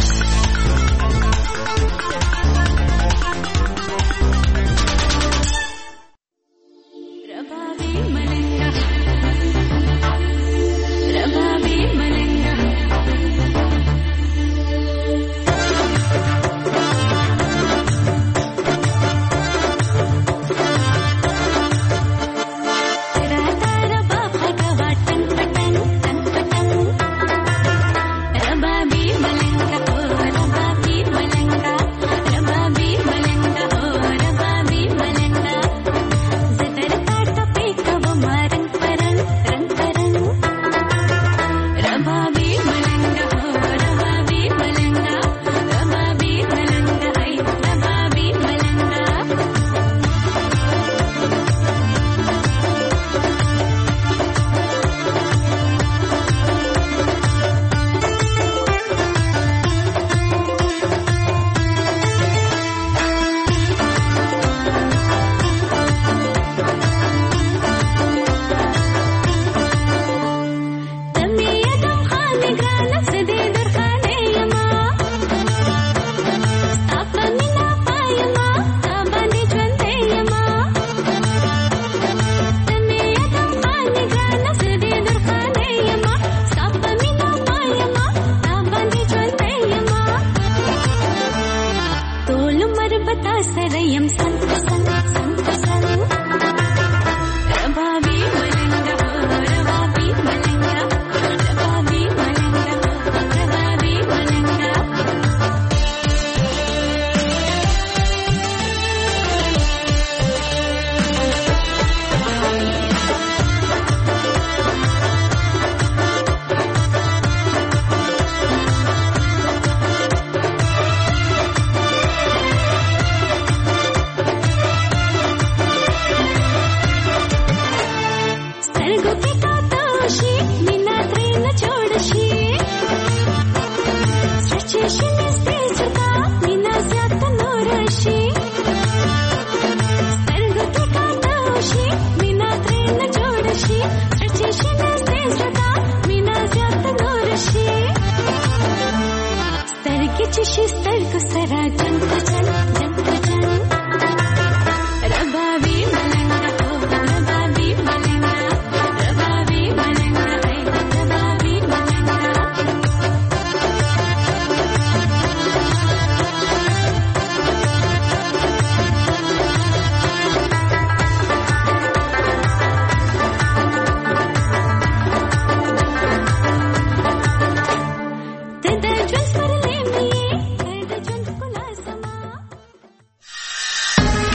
बता सरयम सन सन सन सन